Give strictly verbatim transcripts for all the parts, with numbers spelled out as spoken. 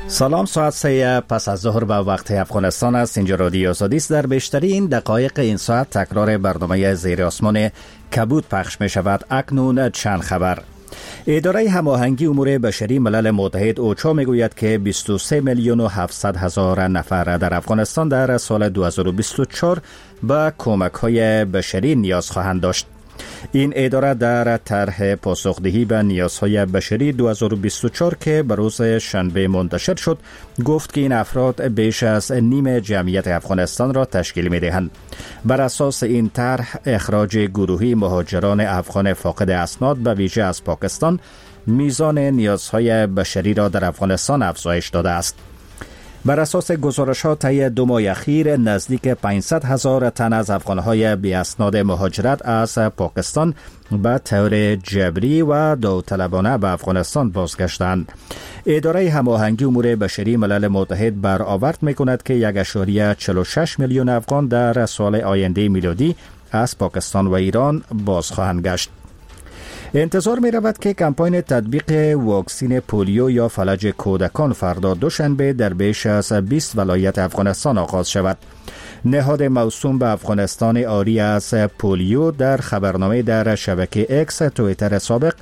سلام، ساعت سه پس از ظهر به وقت افغانستان است. اینجا رادیو آزادی است. در بیشترین دقایق این ساعت تکرار برنامه زیر آسمان کبود پخش می شود. اکنون چند خبر. اداره هماهنگی امور بشری ملل متحد اوچا می گوید که بیست و سه میلیون و هفتصد هزار نفر در افغانستان در سال دو هزار و بیست و چهار به کمک های بشری نیاز خواهند داشت. این اداره در طرح پاسخدهی به نیازهای بشری دو هزار و بیست و چهار که به روز شنبه منتشر شد گفت که این افراد بیش از نیم جمعیت افغانستان را تشکیل می دهند. بر اساس این طرح اخراج گروهی مهاجران افغان فاقد اسناد به ویژه از پاکستان میزان نیازهای بشری را در افغانستان افزایش داده است. بر اساس گزارش‌ها طی دو ماه اخیر نزدیک پانصد هزار تن از افغان‌های بی اسناد مهاجرت از پاکستان به طور جبری و داوطلبانه به افغانستان بازگشتند. اداره هماهنگی امور بشری ملل متحد برآورد می‌کند که یک ممیز چهل و شش میلیون افغان در سال آینده میلادی از پاکستان و ایران باز خواهند گشت. انتظار می رود که کمپاین تطبیق واکسین پولیو یا فلج کودکان فردا دوشنبه در بیش از بیست ولایت افغانستان آغاز شود. نهاد موسوم به افغانستان آری از پولیو در خبرنامه در شبکه اکس توییتر سابق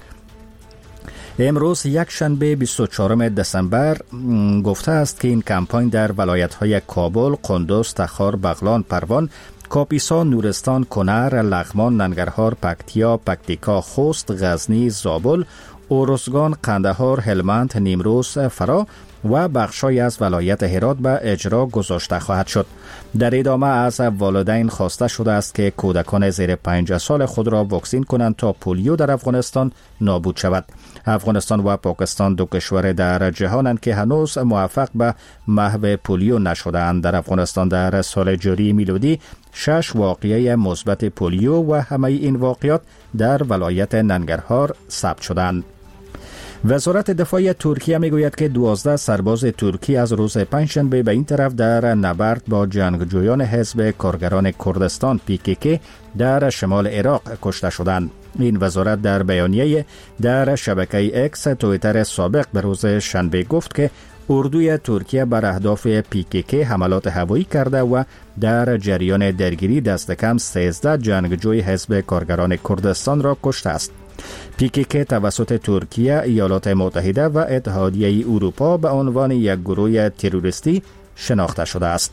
امروز یک شنبه بیست و چهارم دسامبر گفته است که این کمپاین در ولایت‌های کابل، قندوز، تخار، بغلان، پروان، کاپیسا، نورستان، کنر، لغمان، ننگرهار، پکتیا، پکتیکا، خوست، غزنی، زابل، ارزگان، قندهار، هلمند، نیمروز، فرا و بخشای از ولایت هرات به اجرا گذاشته خواهد شد. در ادامه از والدین خواسته شده است که کودکان زیر پنج سال خود را واکسین کنند تا پولیو در افغانستان نابود شود. افغانستان و پاکستان دو کشور در جهانند که هنوز موفق به محو پولیو نشده‌اند. در افغانستان در سال جاری میلادی شش واقعه مثبت پولیو و همه این واقعات در ولایت ننگرهار ثبت شدند. وزارت دفاع ترکیه میگوید که دوازده سرباز ترکی از روز پنجشنبه به این طرف در نبرد با جنگجویان حزب کارگران کردستان پی کی کی در شمال عراق کشته شدند. این وزارت در بیانیه در شبکه اکس توییتر سابق به روز شنبه گفت که اردوی ترکیه بر اهداف پی کی کی حملات هوایی کرده و در جریان درگیری دست کم سیزده جنگجوی حزب کارگران کردستان را کشته است. پی کی کی توسط ترکیه، ایالات متحده و اتحادیه اروپا به عنوان یک گروه تروریستی شناخته شده است.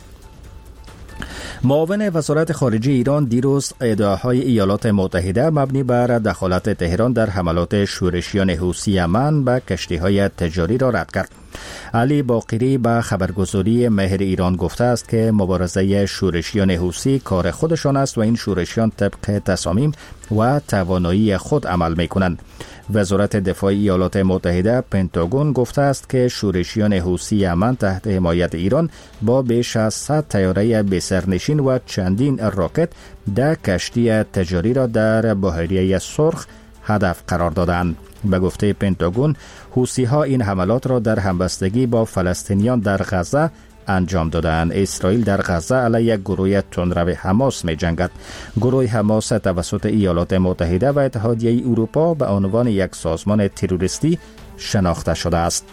معاون وزارت خارجه ایران دیروز ادعاهای ایالات متحده مبنی بر دخالت تهران در حملات شورشیان حوثی یمن به کشتی‌های تجاری را رد کرد. علی باقری به خبرگزاری مهر ایران گفته است که مبارزه شورشیان حوثی کار خودشان است و این شورشیان طبق تصامیم و توانایی خود عمل می‌کنند. وزارت دفاع ایالات متحده پنتاگون گفته است که شورشیان حوثی یمن تحت حمایت ایران با بیش از صد طیاره بی‌سرنشین و چندین راکت ده کشتی تجاری را در بحیره سرخ هدف قرار دادند. به گفته پنتاگون، حوثی‌ها این حملات را در همبستگی با فلسطینیان در غزه انجام دادند. اسرائیل در غزه علیه گروه تندرو حماس می جنگد. گروه حماس توسط ایالات متحده و اتحادیه اروپا به عنوان یک سازمان تروریستی شناخته شده است.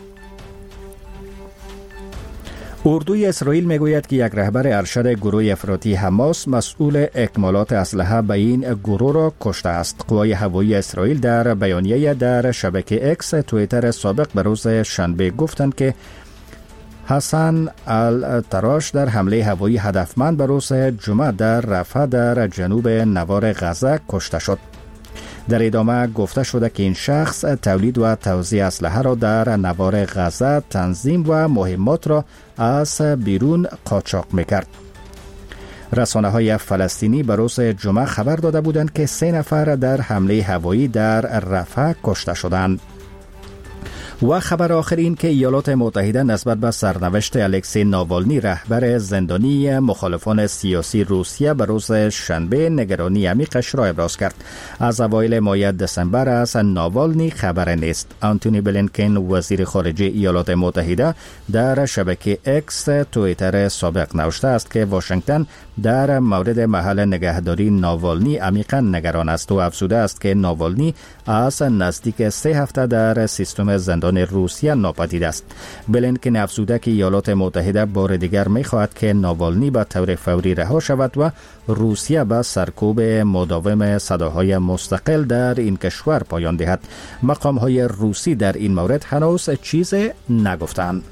اردوی اسرائیل میگوید که یک رهبر ارشد گروه افراطی حماس مسئول اکمالات اسلحه به این گروه را کشته است. قوای هوایی اسرائیل در بیانیه در شبکه اکس توییتر سابق به روز شنبه گفتند که حسن التراش در حمله هوایی هدفمند به روز جمعه در رفح در جنوب نوار غزه کشته شد. در ادامه گفته شده که این شخص تولید و توزیع اسلحه را در نوار غزه تنظیم و مهمات را از بیرون قاچاق میکرد. رسانه های فلسطینی به روز جمعه خبر داده بودند که سه نفر در حمله هوایی در رفح کشته شدند. و خبر آخر این که ایالات متحده نسبت به سرنوشت الکسی ناوالنی رهبر زندانی مخالفان سیاسی روسیه به روز شنبه نگرانی عمیقش را ابراز کرد. از اوایل ماه دسامبر از ناوالنی خبر نیست. آنتونی بلینکن وزیر خارجه ایالات متحده در شبکه اکس توییتر سابق نوشته است که واشنگتن در مورد محل نگهداری ناوالنی عمیقا نگران است و افزوده است که ناوالنی از نزدیک سه هفته در سیستم زندانی شدن روسیه ناپدید است. بلینکن افزوده که ایالات متحده بار دیگر می‌خواهد که ناوالنی به طور فوری رها شود و روسیه به سرکوب مداوم صداهای مستقل در این کشور پایان دهد. مقام‌های روسی در این مورد هنوز چیز نگفتند.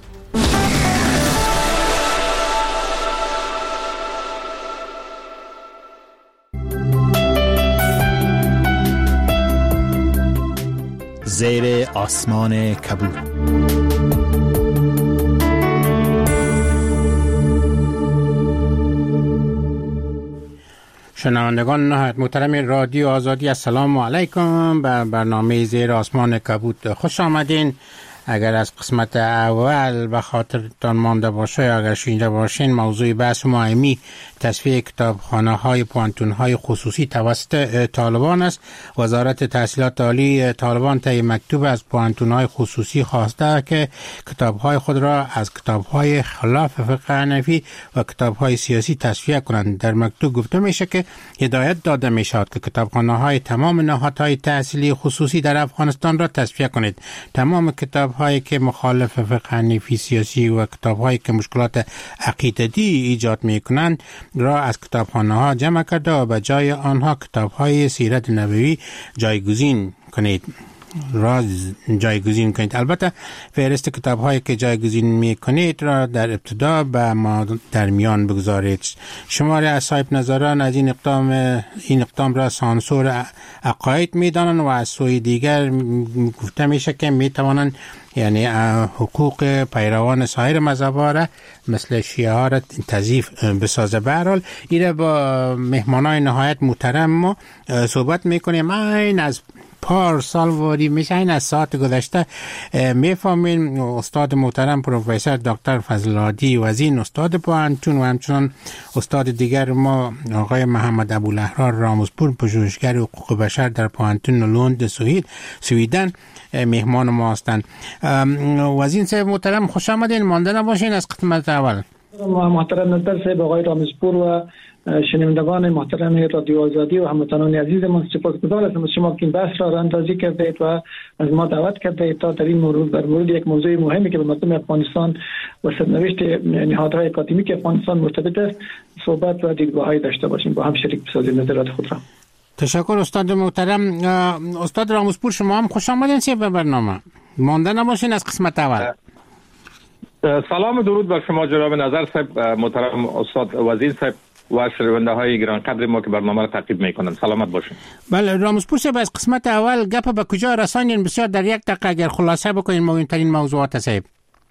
زیر آسمان کبود. شنوندگان نهایت محترم رادیو آزادی، السلام علیکم. به برنامه زیر آسمان کبود خوش آمدین. اگر از قسمت اول به خاطرتان مانده باشه یا اگر شنیده باشین، موضوع بحث ما امی تصفیه کتابخانه های پوانتون های خصوصی توسط طالبان است. وزارت تحصیلات عالی طالبان طی مکتوب از پوانتون های خصوصی خواسته که کتاب های خود را از کتاب های خلاف فقه حنفی و کتاب های سیاسی تصفیه کنند. در مکتوب گفته میشه که هدایت داده میشد که کتابخانه های تمام نهادهای تحصیلی خصوصی در افغانستان را تصفیه کنید. تمام کتاب هایی که مخالف فقه حنفی سیاسی و کتاب هایی که مشکلات عقیدتی ایجاد می کنند را از کتابخانه ها جمع کرده و به جای آنها کتاب های سیرت نبوی جایگزین کنید را جایگزین کنید. البته فهرست کتاب هایی که جایگزین می کنید را در ابتدا به ما در میان بگذارید. شماری از صاحب نظران از این اقدام این اقدام را سانسور عقاید می دانند و از سوی دیگر گفته میشه که می توانند یعنی حقوق پیروان سایر مذهب‌ها را مثل شیعه ها را تضعیف بسازه. به هر حال ایره با مهمانای نهایت محترم ما صحبت میکنیم. این از پار سال واری میشه، این از ساعت گذشته میفهمین. استاد محترم پروفسور دکتر فضل هادی وزین استاد پوهنتون و همچنان استاد دیگر ما آقای محمد ابوالاحرار رامزپور پژوهشگر حقوق بشر در پوهنتون لوند سوئد سویدن مهمان ما هستند. وزین صاحب محترم خوش آمدین. مانده نباشین از قسمت اول. محترم نظر صاحب، آقای رامزپور و شنوندگان محترم رادیو آزادی و هموطنان عزیز من سپاسگزار هستم از شما که این بحث را راندازی کردید و از ما دعوت کردید تا در این مورد در مورد یک موضوع مهمی که به مردم افغانستان و سرنوشت نهادهای اکادمیک افغانستان مرتبط است صحبت و دیدگاه‌هایی داشته باشیم، با هم شریک بسازیم نظرات خود را. تشکر استاد محترم. استاد رامزپور شما هم خوش آمدین به برنامه. مانده نباشین از قسمت اول. سلام و درود بر شما جناب نظر صاحب، محترم استاد وزیر صاحب و شنونده های گرانقدر ما که برنامه را تعقیب میکنند. سلامت باشین. بله رامزپور صاحب، از قسمت اول گپ به کجا رسانین؟ بسیار در یک دقیقه اگر خلاصه بکنین مهمترین موضوعات صاحب.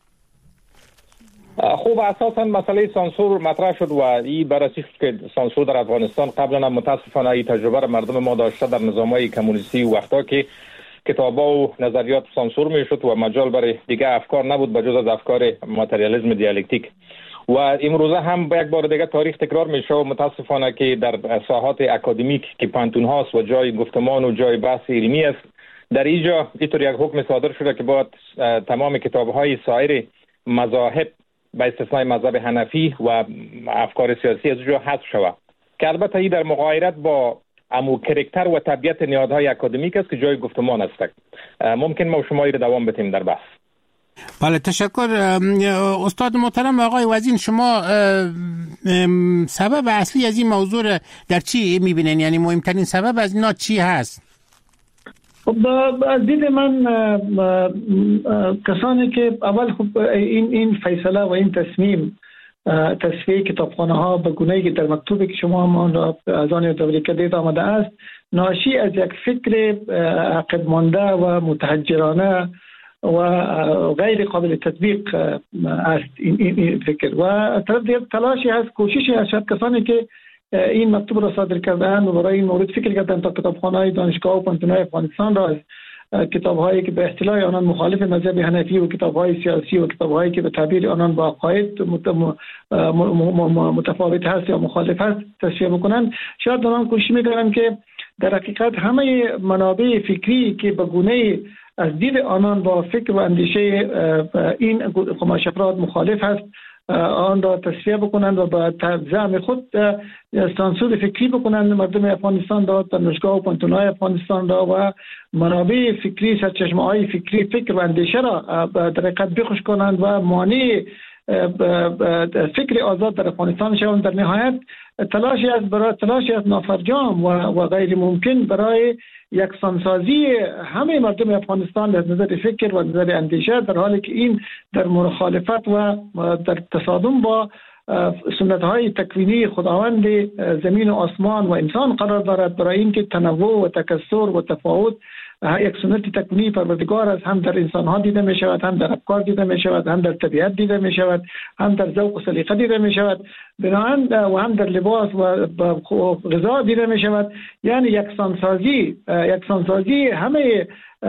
خوب، اساسا مسئله سانسور مطرح شد و این بررسی که سانسور در افغانستان قبلا متاسفانه این تجربه را مردم ما داشته در نظام‌های کمونیستی وقتا که کتابا و نظریات سانسور میشد و مجال برای دیگه افکار نبود بجز از افکار ماتریالیسم دیالکتیک. و امروزه هم به یک بار دیگه تاریخ تکرار میشه و متاسفانه که در ساحات اکادمیک که پانتون هاست و جای گفتمان و جای بحث علمی است، در اینجا اینطور یک حکم صادر شده که باید تمام کتاب‌های سایر مذاهب به استثنای مذهب حنفی و افکار سیاسی از اونجا حذف شود، که البته این در مغایرت با امو کرکتر و طبیعت نهادهای اکادمیک است که جای گفتمان است. ممکن ما شما را دوام بدیم در بحث. بله تشکر استاد محترم. آقای وزین شما سبب اصلی از این موضوع در چی میبینین؟ یعنی مهمترین سبب از اینا چی هست؟ خب از دید من کسانی که اول خب این این فیصله و این تصمیم تصفیه کتابخانه ها به گونه‌ای که در مکتوبی که شما ما از آن یادآوری کردید آمده است، ناشی از یک فکر عقب مانده و متحجرانه و غیر قابل تطبیق است. این, این, این فکر و طرف دیگر تلاشی هست، کوششی هست از کسانی که این مکتوب را صادر کردن و برای این مورد فکر کردن تا کتابخانه‌های دانشگاه و پانتون‌های افغانستان را از کتاب‌هایی که به اصطلاح آنان مخالف مذهب حنفی و کتاب‌های سیاسی و کتاب‌هایی که به تعبیر آنان با عقاید متفاوت هست یا مخالف هست تصفیه بکنن. شاید آنان کوشش می‌کنند که در حقیقت همه منابع فکری که به گونه‌ای از دید آنان با فکر و اندیشه این قماش افراد مخالف هست آن را تصفیه بکنند و به زعم خود سانسور فکری بکنند مردم افغانستان را، دانشگاه و پانتون‌های افغانستان را و منابع فکری، سرچشمه‌های فکری، فکر و اندیشه را در حقیقت بخش کنند و مانع فکر آزاد در افغانستان شوند. در نهایت تلاشی از برای تلاشی از نافرجام و, و غیر ممکن برای یکسانسازی همه مردم افغانستان از نظر فکر و نظر اندیشه، در حالی که این در مخالفت و در تصادم با سنت های تکوینی خداوند زمین و آسمان و انسان قرار دارد، برای اینکه تنوع و تکثر و تفاوت یک سنت تکوینی پروردگار است، هم در انسان ها دیده می شود، هم در افکار دیده می شود، هم در طبیعت دیده می شود، هم در ذوق و سلیقه دیده می شود، بنابراین و هم در لباس و غذا دیده می شود. یعنی یکسانسازی یکسانسازی همه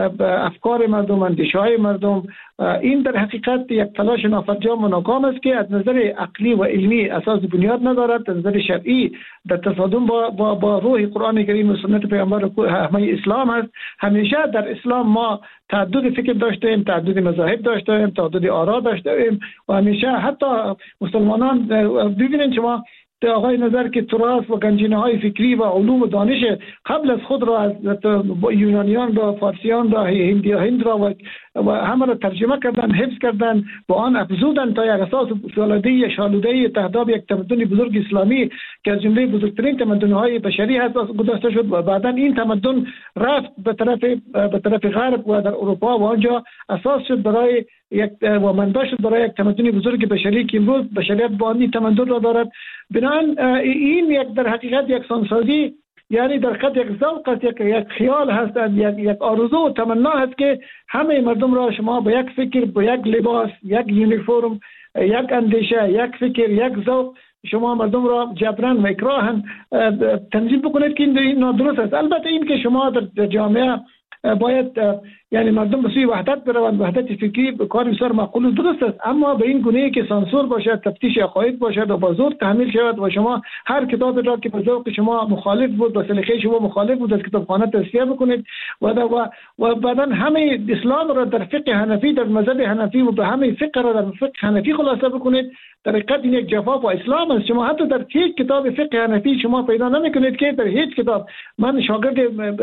افکار مردم، اندیشه های مردم، این در حقیقت یک تلاش نافرجام و ناکام است که از نظر عقلی و علمی اساس بنیاد ندارد، از نظر شرعی در تصادم با, با, با روح قرآن کریم و سنت پیامبر همه اسلام است. همیشه در اسلام ما تعدد فکر داشتیم، تعدد مذاهب داشتیم، تعدد آرا داشتیم و همیشه حتی مسلمانان ببینید شما آقای نظر که تراث و گنجینه های فکری و علوم و دانش قبل از خود را از یونانیان را، فارسیان را، هندی هند را و, و همه را ترجمه کردن، حفظ کردن، با آن افزودن تا یک اساس فولادی شالوده تهداب یک تمدن بزرگ اسلامی که از جمله بزرگترین تمدن های بشری هست گذاشته شد و بعدا این تمدن رفت به طرف به طرف غرب و در اروپا و آنجا اساس شد برای یک و منبع شد برای یک تمدن بزرگ بشری که امروز بشریت با این تمدن را دارد. بنابراین این یک در حقیقت یک سانسازی، یعنی در حقیقت یک ذوق است، یک یک خیال هست، یک یک آرزو و تمنا هست که همه مردم را شما به یک فکر، به یک لباس، یک یونیفرم، یک اندیشه، یک فکر، یک ذوق شما مردم را جبران و اکراهن تنظیم بکنید که این نادرست است. البته این که شما در جامعه باید یعنی مردم به سوی وحدت بروند، وحدت فکری کار بسیار معقول و درست است، اما به این گونه که سانسور باشد، تفتیش عقاید باشد و با زور تحمیل شود و شما هر کتاب را که به ذوق شما مخالف بود، با سلیقه شما مخالف بود، از کتابخانه تصفیه بکنید و و و بعدا همه اسلام را در فقه حنفی، در مذهب حنفی و به همه فقه را در فقه حنفی خلاصه بکنید. در حقیقت این یک جفا با اسلام است. شما حتی در هیچ کتاب فقه حنفی شما پیدا نمی‌کنید که در هیچ کتاب، من شاگرد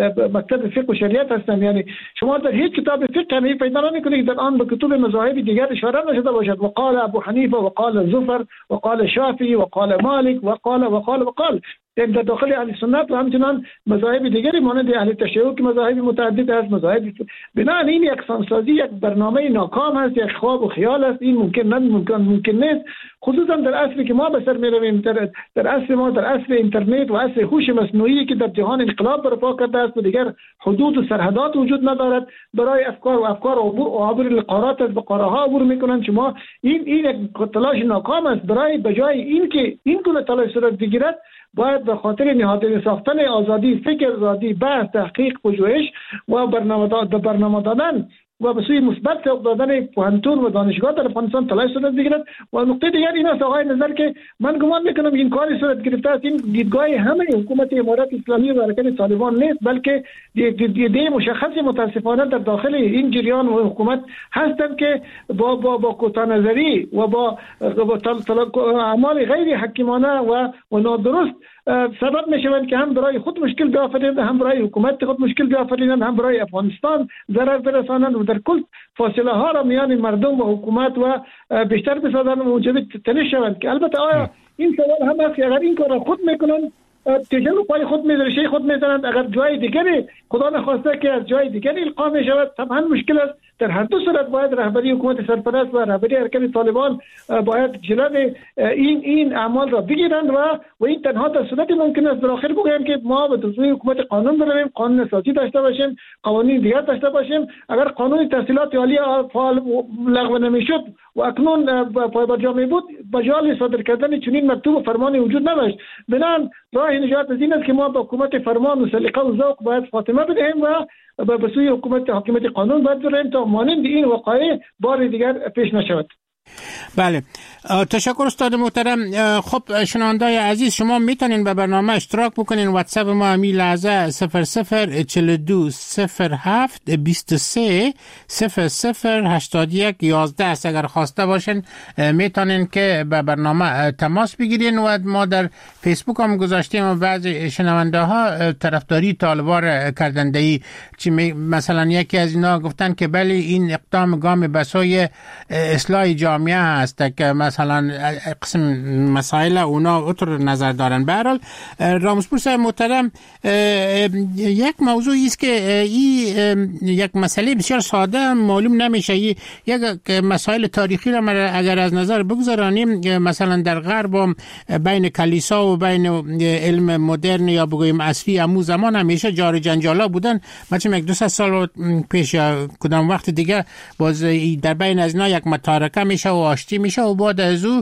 مکتب فقه و شریعت هستم، یعنی شما در هیچ کتاب فقه حنفی پیدا نمی‌کنید در آن به کتب مذاهب دیگر اشاره نشده باشد وقال ابو حنیفه وقال زفر وقال شافعی وقال مالک وقال وقال وقال در داخل اهل سنت و همچنان مذاهب دیگری مانند اهل تشیع که مذاهب متعدد است، مذاهب بنابراین این یک سانسازی، یک برنامه ناکام است، یک خواب و خیال است. این ممکن نه ممکن ممکن نیست، خصوصا در عصری که ما به سر می‌رویم، در در عصر ما، در عصر اینترنت و عصر هوش مصنوعی که در جهان انقلاب برپا کرده است و دیگر حدود و سرحدات وجود ندارد برای افکار و افکار عبور القارات از به قاره‌ها عبور می‌کنند. شما این این یک تلاش ناکام است. برای بجای این که این گونه تلاش صورت بگیرد باید به خاطر نهادینه ساختن آزادی فکر، آزادی بحث، تحقیق، پژوهش و برنامه برنامه دادن و به سوی مثبت سوق دادن پوهنتون و دانشگاه در افغانستان تلاش صورت بگیرد. و نقطه دیگر این است آقای نظر که من گمان میکنم این کاری صورت گرفته است، این دیدگاه همه حکومت امارات اسلامی و حرکت طالبان نیست، بلکه دیده مشخصی متاسفانه در داخل این جریان و حکومت هستند که با با با کوتاه‌نظری و با اعمال غیر حکیمانه و و نادرست سبب میشوند که هم برای خود مشکل بیافرینند، هم برای حکومت خود مشکل بیافرینند، هم برای افغانستان ضرر برسانند و در کل فاصله ها را میان مردم و حکومت و بیشتر بسازند و موجب تنش شوند. که البته آیا این سوال هم است که اگر این کار را خود میکنند تیجن رو پای خود می‌درشه خود می‌زنند، اگر جای دیگری خدا نخواسته که از جای دیگری القا می‌شود طبعا مشکل است. در هر دو صورت باید رهبری حکومت سرپرست و رهبری حرکت طالبان باید جلوی این این اعمال را بگیرند و و این تنها در صورتی ممکن است در آخر بگویم که ما به تصویر حکومت قانون برویم، قانون اساسی داشته باشیم، قوانین دیگر داشته باشیم. اگر قانون تحصیلات عالی فعال لغو نمی‌شد و اکنون پایه‌برجا می‌بود، مجال صادر کردن چنین مکتوب و فرمانی وجود نداشت. بنابراین راه نجات از این است که ما با حکومت فرمان و سلیقه و ذوق باید خاتمه بدهیم و به سوی حکومت حاکمیت قانون باید بریم تا مانند این وقایع بار دیگر پیش نشود. بله، تشکر استاد محترم. خب شنوندای عزیز، شما میتونین به برنامه اشتراک بکنین. واتساپ ما همین لحظه صفر صفر چهل و دو صفر هفت بیست و سه صفر صفر هشتاد و یک یازده است. اگر خواسته باشین میتونین که به برنامه تماس بگیرین. و ما در فیسبوک هم گذاشتیم و بعضی شنونده ها طرفداری طالبان کردنده‌ای، چی مثلا یکی از اینا گفتن که بله این اقدام گام بسای اصلاح جامعه است که مثلا قسم مسائل اونا اطور نظر دارن. به هر حال راموسپور صاحب محترم، یک موضوعی است که این یک مسئله بسیار ساده معلوم نمیشه. یک مسائل تاریخی را اگر از نظر بگذارانیم، مثلا در غرب بین کلیسا و بین علم مدرن یا بگویم عصری امو زمان همیشه جار جنجالا بودن. مثلا یک دو سال پیش یا کدام وقت دیگه باز در بین از اینا یک متارکه میشه و آشتی میشه و بعد از او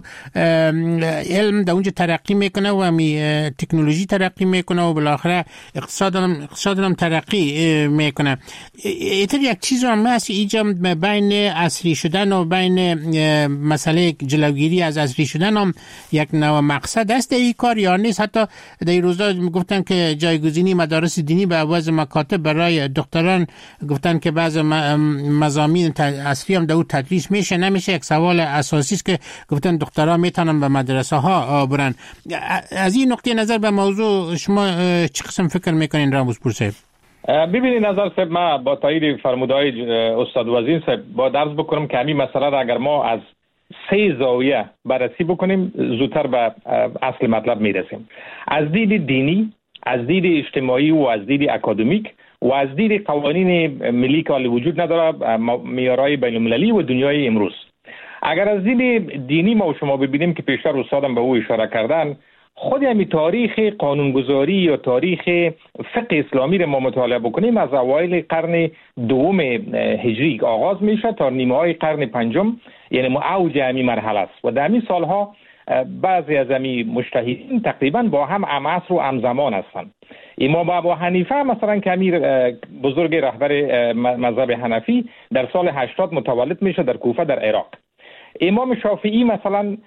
علم در اونجا ترقی میکنه و می تکنولوژی ترقی میکنه و بالاخره اقتصاد هم اقتصاد هم ترقی میکنه. اینطور یک چیز هم هست اینجا بین عصری شدن و بین مسئله جلوگیری از عصری شدن هم یک نوع مقصد است این کار یا نیست؟ حتی در این روزا گفتن که جایگزینی مدارس دینی به عوض مکاتب برای دکتران، گفتن که بعض مضامین عصری هم در اون تدریس میشه نمیشه. یک سوال اساسی است که گفتن دکترها میتونن به مدرسه ها برن. از این نقطه نظر به موضوع شما چه قسم فکر میکنین راموسپور صاحب؟ ببینید نظر صاحب، ما با تایید فرمودهای استاد وزیر صاحب با درس بکنم که همین مسئله را اگر ما از سه زاویه بررسی بکنیم زودتر به اصل مطلب میرسیم. از دید دینی، از دید اجتماعی و از دید اکادمیک و از دید قوانین ملی که وجود نداره، معیارهای بین المللی و دنیای امروز. اگر از دید دینی ما و شما ببینیم که پیشتر استادم به او اشاره کردن، خود همین تاریخ قانونگذاری یا تاریخ فقه اسلامی را ما مطالعه بکنیم، از اوایل قرن دوم هجری آغاز میشه تا نیمه های قرن پنجم، یعنی اوج همین مرحله است. و در همین سالها بعضی از همین مجتهدین تقریبا با هم هم عصر و هم زمان هستند. امام ابو حنیفه مثلا که امیر بزرگ رهبر مذهب حنفی در سال هشتاد متولد میشه در کوفه در عراق. امام شافعی مثلا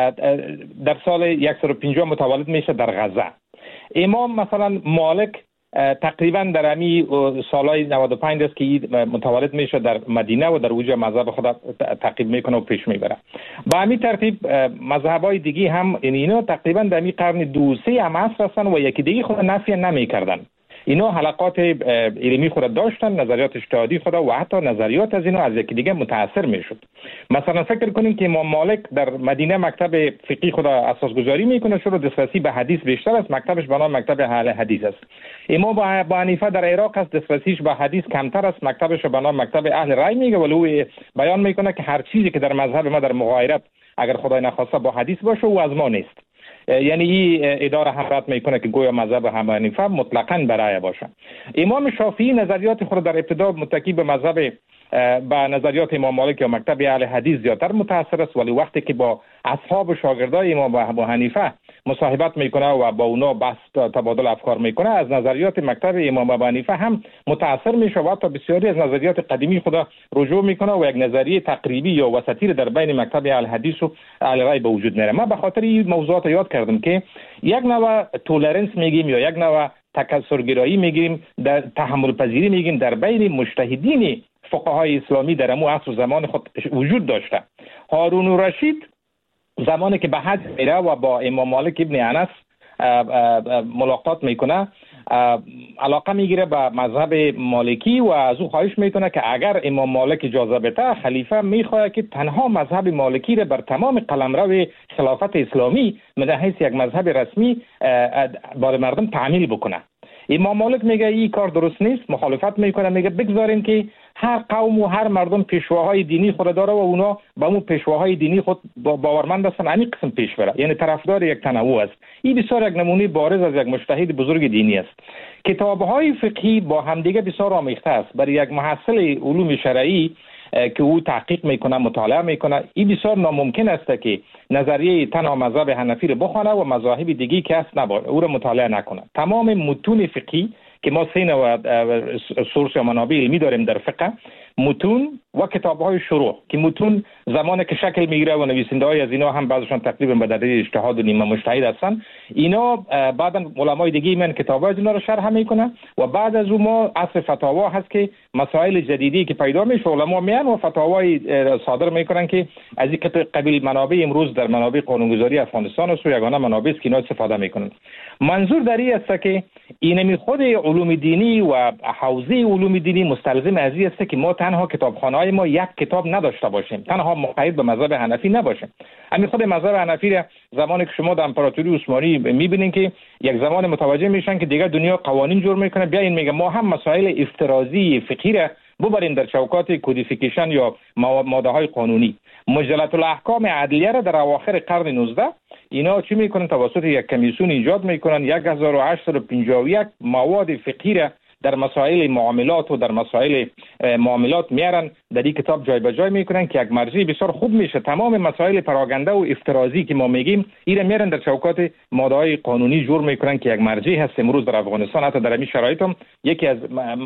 در سال صد و پنجاه متولد میشه در غزه. امام مثلا مالک تقریبا در امی سالهای نود و پنج است که متولد میشه در مدینه و در اوج مذهب خود تعقیب میکنه و پیش میبره. با همین ترتیب مذهبای دیگه هم اینا تقریبا در امی قرن دو سه هم عصر هستن و یکی دیگه خود نفی نمیکردن. اینا حلقات علمی خود داشتن، نظریات اجتهادی خود و حتی نظریات از اینا از یکی دیگه متاثر میشد. مثلا فکر کنیم که امام مالک در مدینه مکتب فقهی خود اساس گذاری میکنه، چون دسترسی به حدیث بیشتر است، مکتبش به نام مکتب اهل حدیث است. امام ابو حنیفه در عراق است، دسترسیش به حدیث کمتر است، مکتبش به نام مکتب اهل رأی میگه، ولی او بیان میکنه که هر چیزی که در مذهب ما در مغایرت اگر خدای نخواسته با حدیث باشه او از ما نیست. یعنی این اداره حرات میکنه که گویا مذهب ابو حنیفه مطلقاً برای باشه. امام شافعی نظریات خود در ابتدا متکی به مذهب به نظریات امام مالک یا مکتب اهل حدیث زیادتر متاثر است، ولی وقتی که با اصحاب و شاگردای امام ابو حنیفه مصاحبت میکنه و با اونا بحث تبادل افکار میکنه، از نظریات مکتب امام ابو حنیفه هم متاثر میشه و تا بسیاری از نظریات قدیمی خود رجوع میکنه و یک نظریه تقریبی یا وسطی در بین مکتب اهل حدیث و اهل رأی به وجود میاره. ما به خاطر این موضوعات یاد کردم که یک نوع تولرنس میگیم یا یک نوع تکثرگرایی میگیم، در تحمل پذیری میگیم در بین مجتهدین فقهای اسلامی در امو عصر زمان خود وجود داشته. هارون الرشید زمانی که به حج میره و با امام مالک ابن انس ملاقات میکنه، علاقه میگیره به مذهب مالکی و از او خواهش میکنه که اگر امام مالک اجازه بده خلیفه میخواد که تنها مذهب مالکی را بر تمام قلمرو خلافت اسلامی من حیث یک مذهب رسمی بر مردم تعمیل بکنه. امام مالک میگه این کار درست نیست، مخالفت میکنه، میگه بگذارین که هر قوم و هر مردم پیشواهای دینی خود داره و اونا با اون پیشواهای دینی خود باورمند هستن، همین قسم پیش بره، یعنی طرفدار یک تنوع است. این بسیار یک نمونه بارز از یک مجتهد بزرگ دینی است. کتاب‌های فقهی با همدیگه بسیار آمیخته است. برای یک محصل علوم شرعی که او تحقیق میکنه، مطالعه میکنه، این بسیار ناممکن است که نظریه تنها مذهب حنفی رو بخونه و مذاهب دیگی که هست نباشه او رو مطالعه نکنه. تمام متون فقهی که ما سه نوع سورس یا منابع علمی داریم در فقه، متون و کتاب‌های شروع که متون زمانی که شکل میگیره و نویسنده‌های از اینا هم بعضشان تقریبا به درجه اجتهاد و نیمه مجتهد هستن، اینا بعداً علمای دیگه من کتاب‌های از اینا رو شرح میکنن و بعد از اون ما عصر فتاوا هست که مسائل جدیدی که پیدا میشه علما میان و فتاوای صادر میکنن که از این قبیل منابع امروز در منابع قانونگذاری افغانستان است و یگانه منابع است که اینا استفاده میکنن. منظور در این است که اینمی خود علوم دینی و حوزه علوم دینی مستلزم از این است که ما تنها کتابخانه‌های ما یک کتاب نداشته باشیم، تنها مقید به مذهب حنفی نباشیم. همین خود مذهب حنفی را زمانی که شما در امپراتوری عثمانی میبینین که یک زمان متوجه میشن که دیگه دنیا قوانین جور میکنه، بیاین میگه ما هم مسائل افتراضی فقهی را ببریم در چوکات کدیفیکیشن یا ماده های قانونی. مجلة الاحکام عدلیه را در اواخر قرن نوزده اینا چی میکنن؟ توسط یک کمیسیون ایجاد میکنن، یک هزار و هشتصد و پنجاه و یک مواد فقهی را در مسائل معاملات و در مسائل معاملات میارن، در این کتاب جای به جای میکنن که یک مرجع بسیار خوب میشه. تمام مسائل پراگنده و افتراضی که ما میگیم اینا میارن در چوکات ماده‌های قانونی جور میکنن که یک مرجع هست امروز در افغانستان. حتی در این شرایط هم یکی از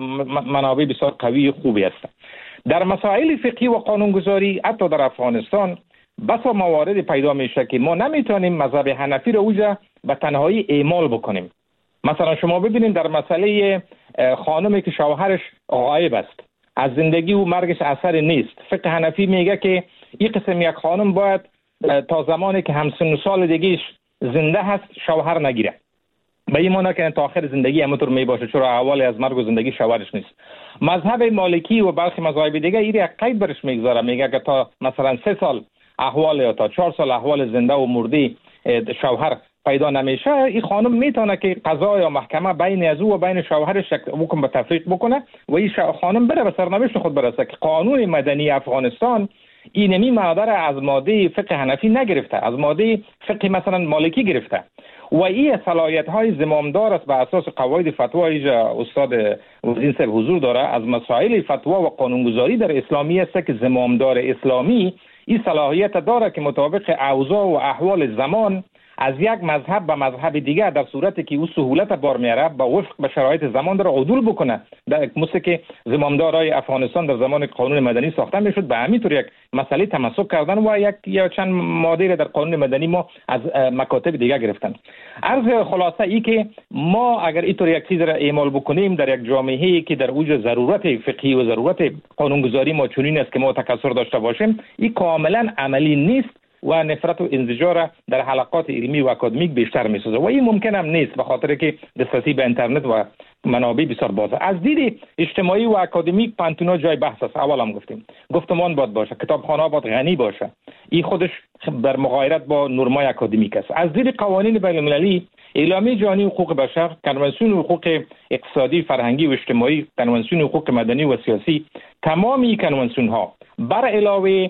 منابع بسیار قوی خوبی است. در مسائل فقهی و قانونگذاری حتی در افغانستان بسا موارد پیدا میشه که ما نمیتونیم مذهب حنفی رو اوجا به تنهایی اعمال بکنیم. مثلا شما ببینید در مسئله خانمی که شوهرش غایب است، از زندگی و مرگش اثر نیست، فقه حنفی میگه که این قسم یک خانم باید تا زمانی که همسن سال دیگهش زنده هست شوهر نگیره. به این معنی که تا آخر زندگی همونطور می باشه، چرا احوال از مرگ و زندگی شوهرش نیست. مذهب مالکی و برخی مذاهب دیگه این یک قید برش میگذاره، میگه که تا مثلا سه سال احوال یا تا چهار سال احوال زنده و مردی شوهر پیدا نمیشه، این خانم میتونه که قضا یا محکمه بین از او و بین شوهرش حکم به تفریق بکنه و این خانم بره به سرنوشت خود برسه. که قانون مدنی افغانستان اینمی ماده را از ماده فقه حنفی نگرفته، از ماده فقه مثلا مالکی گرفته و این صلاحیت های زمامدار است. به اساس قواعد فتوا ایجا استاد وزین صاحب حضور داره، از مسائل فتوا و قانونگذاری در اسلامی است که زمامدار اسلامی این صلاحیت داره که مطابق اوضاع و احوال زمان از یک مذهب به مذهب دیگه در صورتی که او سهولت بار میاره با وفق به شرایط زمان داره عدول بکنه. در مثل که زمامدارای افغانستان در زمان قانون مدنی ساخته میشد، به همین طور یک مسئله تمسک کردن و یک یا چند ماده در قانون مدنی ما از مکاتب دیگه گرفتن. عرض خلاصه ای که ما اگر اینطور یک چیز را اعمال بکنیم در یک جامعه‌ای که در اوج ضرورت فقهی و ضرورت قانونگذاری ما چنین است که ما تکثر داشته باشیم، این کاملا عملی نیست و نفرت و انزجار در حلقات علمی و اکادمیک بیشتر می‌سازه و این ممکن هم نیست به خاطر که دسترسی به اینترنت و منابع بسیار بازه. از دید اجتماعی و اکادمیک پانتونا جای بحث است. اول هم گفتیم گفتمان باید باشه، کتابخانه باید غنی باشه، این خودش در مغایرت با نرمای اکادمیک است. از دید قوانین بین‌المللی، اعلامیه جهانی حقوق بشر، کنوانسیون حقوق اقتصادی، فرهنگی و اجتماعی، کنوانسیون حقوق مدنی و سیاسی، تمام این کنوانسیون ها بر علاوه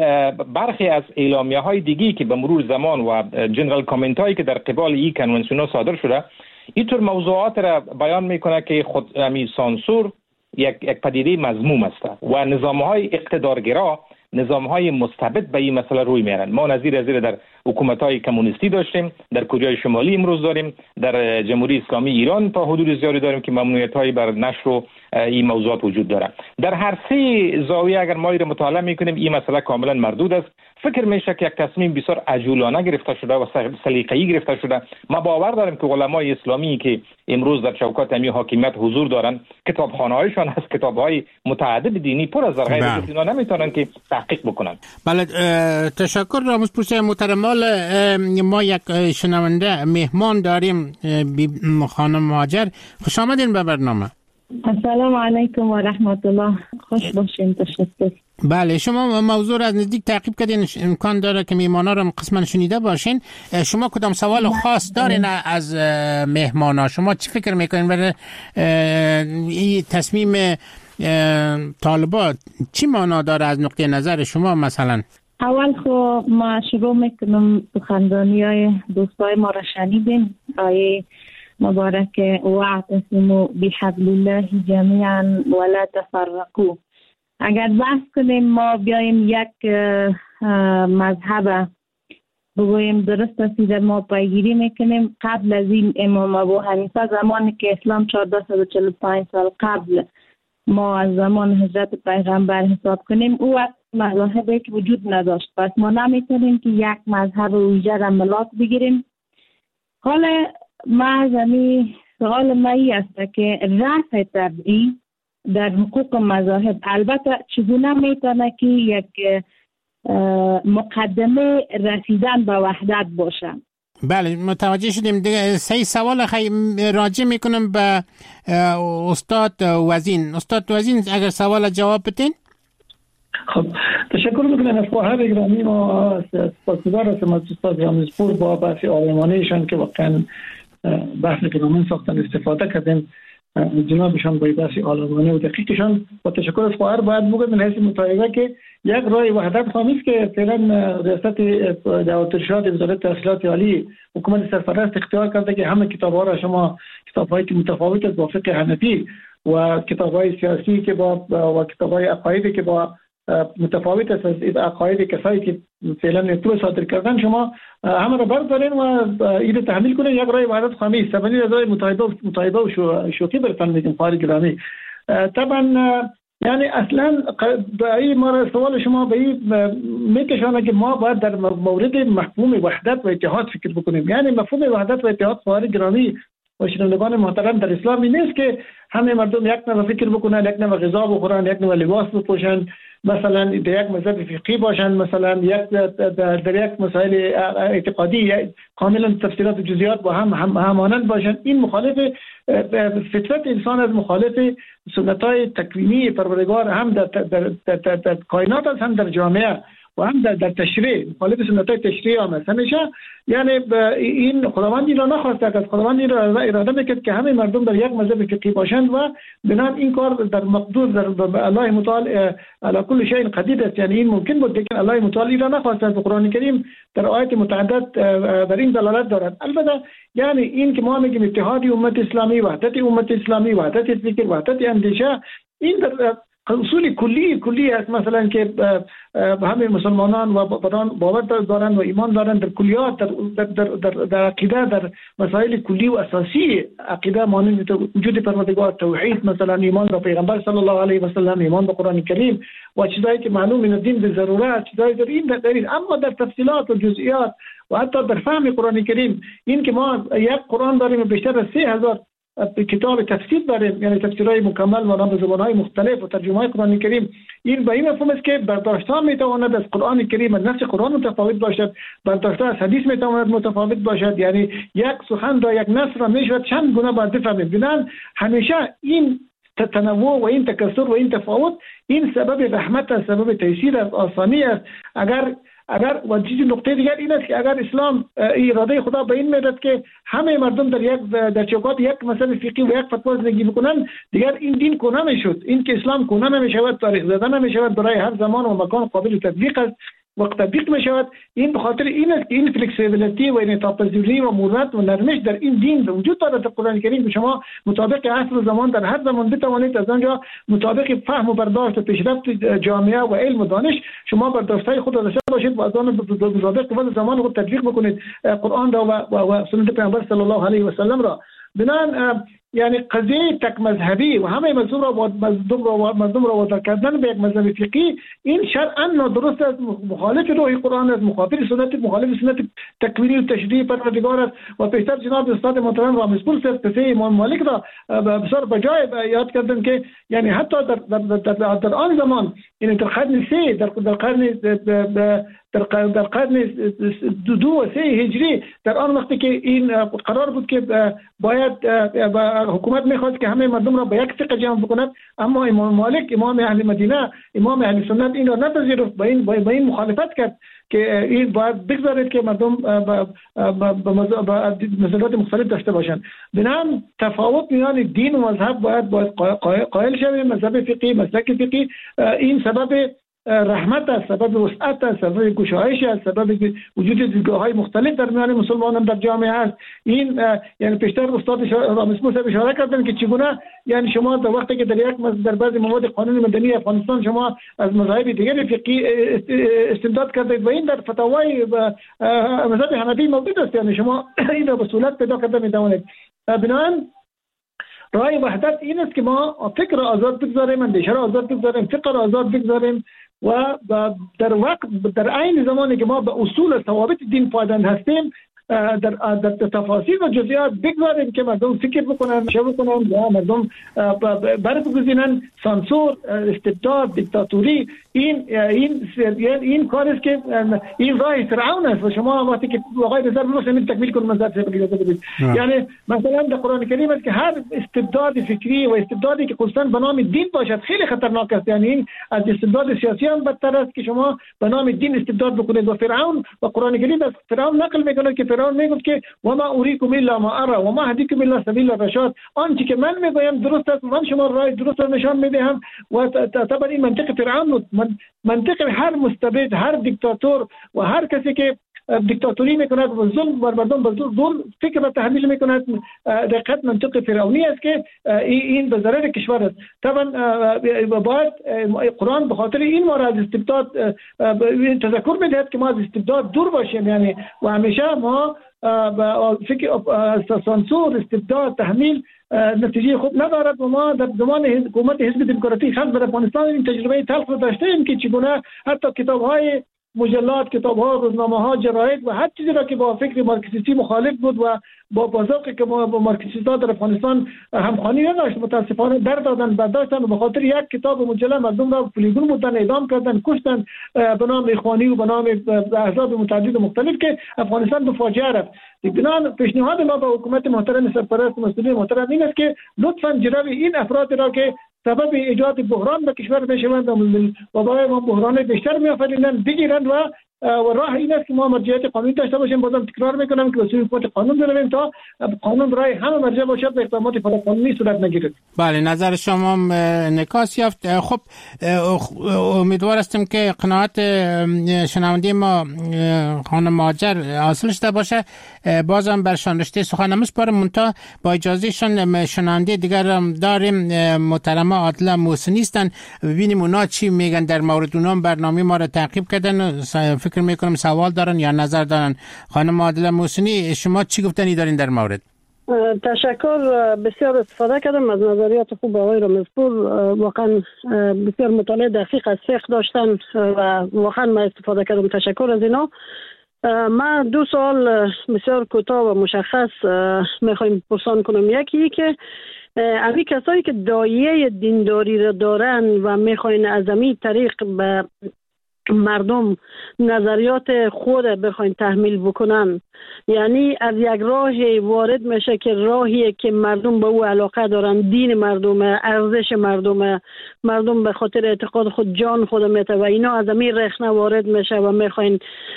برخی از اعلامیه های دیگی که به مرور زمان و جنرال کامنت هایی که در قبال این کنوانسیون ها صادر شده، اینطور موضوعات را بیان میکنه که خود همین سانسور یک یک پدیده مذموم است و نظام های اقتدارگرا، نظام های مستبد به این مسئله روی میارن. ما نظیر از در حکومت های کمونیستی داشتیم، در کره شمالی امروز داریم، در جمهوری اسلامی ایران تا حدود زیادی داریم که ممنوعیت های بر نشر و این موضوعات وجود داره. در هر سه زاویه اگر ما این مطالعه میکنیم این مسئله کاملا مردود است. فکر میشه که یک تصمیم بسیار عجولانه گرفته شده و سلیقه‌ای گرفته شده. ما باور داریم که علمای اسلامی که امروز در چوکات امی حاکمیت حضور دارن، کتابخانه‌هایشان از کتاب‌های متعدد دینی پر از غیر اینا نمیتونن که تحقیق بکنن. بله، تشکر راموز پوش محترم. ما یک شنونده مهمان داریم، خانم مهاجر، خوش آمدین به برنامه. السلام علیکم و رحمت الله. خوش باشین. تشکر. بله، شما موضوع را از نزدیک تعقیب کردین، امکان داره که میهمانا را قسما شنیده باشین. شما کدام سوال خاص دارین از مهمانا؟ شما چی فکر میکنین برای این تصمیم طالبان چی معنا داره از نقطه نظر شما؟ مثلا اول خب ما شروع میکنم سخنرانی های دوستای ما را شنیدین، آیه مبارک واعتصموا بحبل الله جمیعا ولا تفرقوا. اگر بحث کنیم ما بیایم یک مذهب بگوییم درست است در ما پیگیری میکنیم، قبل از این امام ابو حنیفه زمانی که اسلام چهارصد و چهل و پنج سال قبل ما از زمان هجرت پیغمبر حساب کنیم، او وقت مذاهبی که وجود نداشت. پس ما نمیتونیم که یک مذهب ویژه را ملاک بگیریم. حالا ما زمین سوال مایی است که رفع طبعی در حقوق مذاهب البته چگونه میتونه که یک مقدمه رسیدن به وحدت باشه؟ بله متوجه شدیم. دیگه سه سوال خیلی راجع میکنم به استاد وزین. استاد وزین اگر سوال جواب بدین. خب تشکر میکنم از خواهر گرامی ما. سپاسگزار هستم از استاد رامزپور با بحث عالمانه‌شان که واقعا بحث گرامی ساختن استفاده کردیم. جنابشان با بحث عالمانه و دقیقشان با تشکر از خواهر باید بگم من حیث متعارضه که یک راه وحدت خامیست که فعلا ریاست دعوت ارشاد وزارت تحصیلات عالی حکومت سرپرست اختیار کرده که همه کتاب‌ها را شما کتاب‌هایی که متفاوت از با فقه حنفی و کتاب‌های سیاسی که با و کتاب‌های عقایدی که با متفاوت است از عقاید کسایی که فعلا تو صادر کردن شما همه را بردارین و اینو تحمیل کنین. یک راه وحدت خامی است. سبنی رضای متحده متحده و شوخی برتن میگم خواهر گرامی. طبعا یعنی اصلا این ما سوال شما به این میکشانه که ما باید در مورد مفهوم وحدت و اتحاد فکر بکنیم. یعنی مفهوم وحدت و اتحاد خواهر گرامی و شنوندگان محترم در اسلامی نیست که همه مردم یک نوع فکر بکنن، یک نوع غذا بخورن، یک نوع لباس بپوشن، مثلا در یک مذهب فقهی باشن، مثلا یک در یک مسائل اعتقادی کاملا تفسیرات و جزئیات با هم همانند باشن. این مخالف فطرت انسان از مخالف سنت‌های تکوینی پروردگار هم در, در, در, در, در کائنات است، هم در جامعه و هم در, در تشریع مخالف سنت‌های تشریع هم است همیشه. یعنی این خداوند این را نخواسته است. خداوند این را اراده میکرد که همه مردم در یک مذهب فقهی باشند و بنابراین این کار در مقدور در الله متعال علی کل شیء قدیر است. یعنی این ممکن بود لیکن الله متعال این را نخواسته است. قرآن کریم در آیات متعدد بر این دلالت دارد. البته یعنی این که ما میگیم اتحاد امت اسلامی، وحدت امت اسلامی، وحدت فکر، وحدت اندیشه، این در اصول کلی کلی است. مثلا که همه مسلمانان و باور دارند و ایمان دارند در کلیات در در در, در عقیده، در مسائل کلی و اساسی عقیده مانند وجود پروردگار، توحید، مثلا ایمان به پیغمبر صلی الله علیه و سلم، ایمان به قرآن کریم و چیزایی که معلوم من دین به ضرورت، چیزایی در این در این. اما در تفصیلات و جزئیات و حتی در فهم قرآن کریم، این که ما یک قرآن داریم بیشتر از سه هزار کتاب تفسیر داریم، یعنی تفسیرهای مکمل و به زبانهای مختلف و ترجمه قرآن کریم. این به این مفهوم است که برداشت‌ها میتواند از قرآن کریم از نص قرآن متفاوت باشد، برداشت‌ها از حدیث میتواند متفاوت باشد. یعنی یک سخن را، یک نص را میشود چند گونه باید بفهمید. بنابراین همیشه این تنوع و این تکثر و این تفاوت این سبب رحمت است، سبب تیسیر است، آسانی است. اگر اگر و چیز نقطه دیگر این است که اگر اسلام اراده خدا به این میداد که همه مردم در یک در چوکات یک مسئله فقهی و یک فتوا زندگی بکنن، دیگر این دین کهنه میشد. این که اسلام کهنه نمیشود، تاریخ زده نمیشود، برای هر زمان و مکان قابل تطبیق است و تطبیق میشود. این به خاطر این است که این فلکسیبیلیتی و انعطاف پذیری و مرونت و نرمش در این دین وجود دارد. در قرآن کریم شما مطابق عصر و زمان در هر زمان بتوانید از آنجا مطابق فهم و برداشت و پیشرفت جامعه و علم و دانش شما برداشت‌های خود را داشته باشید و از آن مطابق و زمان خود تطبیق بکنید قرآن را و, و سنت پیامبر صلی الله علیه و سلم را. بنابراین یعنی قضیه تک مذهبی و همه مردم را مردم را مردم را وادار کردن به یک مذهب فقهی، این شرعاً نادرست است، مخالف روح قرآن است، مخالف سنت مخالف سنت تکوینی و تشریعی پروردگار است. و پیشتر جناب استاد محترم رامزپور صاحب قصه امام مالک را بسیار بجای یاد کردن که یعنی حتی در در, در, در, در آن زمان، یعنی در قرن سه در در قرن در قرن در قرن دو, دو و سه هجری، در آن وقتی که این قرار بود که باید حکومت میخواست که همه مردم را به یک فقه جمع بکند، اما امام مالک امام اهل مدینه امام اهل سنت این را نپذیرفت، با این با این مخالفت کرد که این باید بگذارید که مردم به نظرات مختلف داشته باشند. بنابراین تفاوت میان دین و مذهب باید باید قائل شویم. مذهب فقهی، مسلک فقهی این سبب رحمت است، سبب وسعت است، سبب گشایش است، سبب وجود دیدگاه‌های مختلف در میان مسلمانان در جامعه است. این یعنی پیشتر استاد رامزپور صاحب اشاره کردن که چگونه یعنی شما در وقتی که در یک در بعضی مواد قانون مدنی افغانستان شما از مذاهب دیگر فقهی استمداد کردید و این در فتاوای مذهب حنفی موجود است. یعنی شما این را به صورت پیدا کرده می‌توانید. بنابراین راه وحدت این است که ما فکر را آزاد بگذاریم، اندیشه را آزاد بگذاریم، فکر را آزاد بگذاریم و در وقت در عین زمانی که ما به اصول ثوابت دین پایبند هستیم در در تفاصیل و جزئیات بگذاریم که مردم فکر بکنن، شو بکنن یا مردم برگزینن. سانسور، استبداد، دیکتاتوری این این این کاری است که این راه فرعون است و شما وقتی که آقای رضا می‌فرمایید تکمیل کنم نظر بدید. یعنی مثلا در قرآن کریم است که هر استبداد فکری و استبدادی که خصوصا به نام دین باشد خیلی خطرناک است. یعنی این از استبداد سیاسی هم بدتر است که شما به نام دین استبداد بکنید. و فرعون و قرآن کریم از فرعون نقل میکنه که فرعون میگفت که و ما اوریکم الا ما ارى و ما اهدیکم الا سبیل الرشاد، آنچه که من میگویم درست است، من شما راه درست را نشان میدهم. و طبعا این منطق فرعون بود، منطق هر مستبد، هر دیکتاتور و هر کسی که دیکتاتوری میکند و ظلم بر مردم به ظلم فکر و تحمیل میکند، دقیقاً منطق فرعونی است که این به ضرر کشور است. طبعا باید قرآن به خاطر این ما را از استبداد تذکر میدهد که ما از استبداد دور باشیم. یعنی و همیشه ما فکر سانسور، استبداد، تحمیل نتیجه خوب ندارد و ما در زمان حکومت حزب دموکراتیک خلق در افغانستان این تجربه تلخ را داشتیم که چگونه حتی کتاب‌های مجلات، کتاب‌ها، روزنامه‌ها، جراید و هر چیزی را که با فکر مارکسیستی مخالف بود و با بازوقی که با مارکسیست‌ها در افغانستان همخوانی نداشت متاسفانه در دادن برداشتن و به خاطر یک کتاب مجله مردم را پلیگون بودن، اعدام کردن، کشتن به نام اخوانی و به نام احزاب متعدد و مختلف که افغانستان به فاجعه رفت. بنابراین پیشنهاد ما به حکومت محترم سرپرست مسئولین محترم این است که لطفاً جلوی این افراد را که سبب ایجاد بحران به کشور میشوند و برای ما بحران بیشتر میآفرینند بگیرند و و راه این است که ما مرجعیت قانونی داشته باشیم. بازم تکرار میکنم که به سوی حکومت قانون برویم تا قانون برای همه مرجع باشد و اقدامات قانونی صورت نگیرد. بله، نظر شما نکاس یافت. خب امیدوار هستم که قناعت شنونده ما خانم مهاجر حاصل شده باشه. بازم برشان رشته سخن نمیسپارم، منتها با اجازه شان شنونده دیگر هم داریم. محترمه عادله محسنی هستن، ببینیم اونا چی میگن در مورد اونا. برنامه ما را تعقیب کردن، فکر میکنم سوال دارن یا نظر دارن. خانم عادله محسنی، شما چی گفتنی دارین در مورد؟ تشکر. بسیار استفاده کردم از نظریات خوب آقای رامزپور. واقعا بسیار مطالعه دقیق از فقه داشتن و واقعا من استفاده کردم. تشکر از اینا. من دو سوال بسیار کوتاه و مشخص میخوایم پرسان کنم. یکی که امی کسایی که دایه دینداری را دارن و میخواین از امی طریق به مردم نظریات خود بخواین تحمیل بکنن، یعنی از یک راهی وارد میشه که راهی که مردم به او علاقه دارن، دین مردم، ارزش مردم، مردم به خاطر اعتقاد خود جان خود میته و اینا از امیر رخنه وارد میشه و میخواین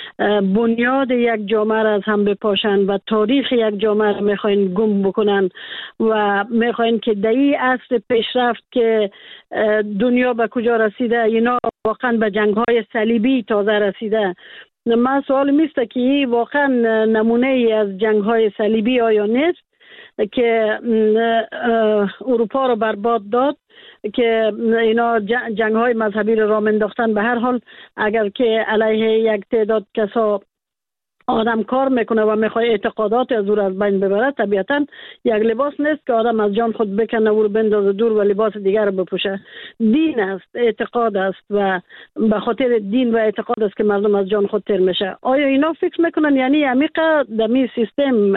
بنیاد یک جامعه را از هم بپاشن و تاریخ یک جامعه را میخواین گم بکنن و میخواین که در این عصر پیشرفت که دنیا به کجا رسیده، اینا واقعا به جنگ های صلیبی تازه رسیده. من سوال میسته که واقعا نمونه ای از جنگ های صلیبی آیا نیست که اروپا رو برباد داد، که اینا جنگ های مذهبی رو راه انداختن. به هر حال اگر که علیه یک تعداد کسا آدم کار میکنه و میخواد اعتقادات از او از بین ببره، طبیعتا یک لباس نیست که آدم از جان خود بکنه و رو بندازه دور و لباس دیگر رو بپوشه. دین است، اعتقاد است و به خاطر دین و اعتقاد است که مردم از جان خود تیر میشه. آیا اینا فکر میکنن یعنی عمیق دمی سیستم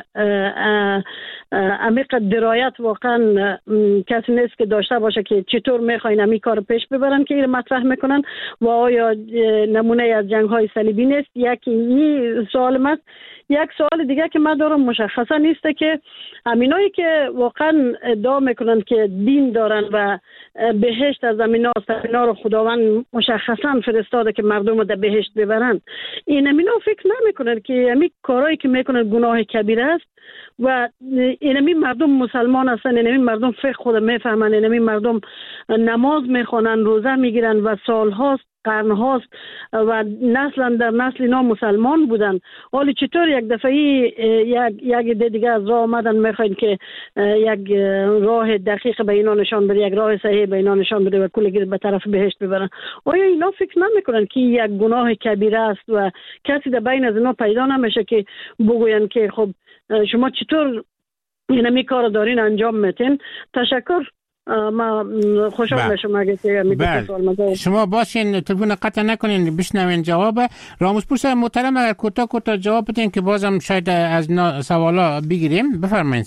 عمیق درایت واقعا کسی نیست که داشته باشه که چطور میخواین امی کار پیش ببرن که این مطرح میکنن؟ و آیا نمونه از جنگ های صلیبی نیست؟ یکی این سوال است. یک سوال دیگه که من دارم مشخصا نیسته که همینایی که واقعا ادعا میکنن که دین دارن و بهشت از امینا اینا رو خداوند مشخصا فرستاده که مردم رو در بهشت ببرن، این امینا فکر نمیکنن که همین کارهایی که میکنن گناه کبیره است و اینمی مردم مسلمان هستن، اینمی مردم فقه خود میفهمن، اینمی مردم نماز میخونن، روزه میگیرن و سالهاست، قرن هاست و نسل در نسل اینا مسلمان بودن. حالی چطور یک دفعه یک یک دیگه از راه آمدن میخواین که یک راه دقیق به اینا نشان بده، یک راه صحیح به اینا نشان بده و کلگی به طرف بهشت ببرن؟ آیا اینا فکر نمیکنن که یک گناه کبیره است و کسی در بین از اینا پیدا نمیشه که بگوین که خب شما چطور این می کار دارین انجام میتین. تشکر. ما خوشحال میشم اگه که میگه سوال مزه شما باشین تلفن قطع نکنین بشنوین جواب راموز پرس محترم. اگر کوتاه کوتاه جواب بدین که بازم شاید از سوالا بگیریم. بفرمایید.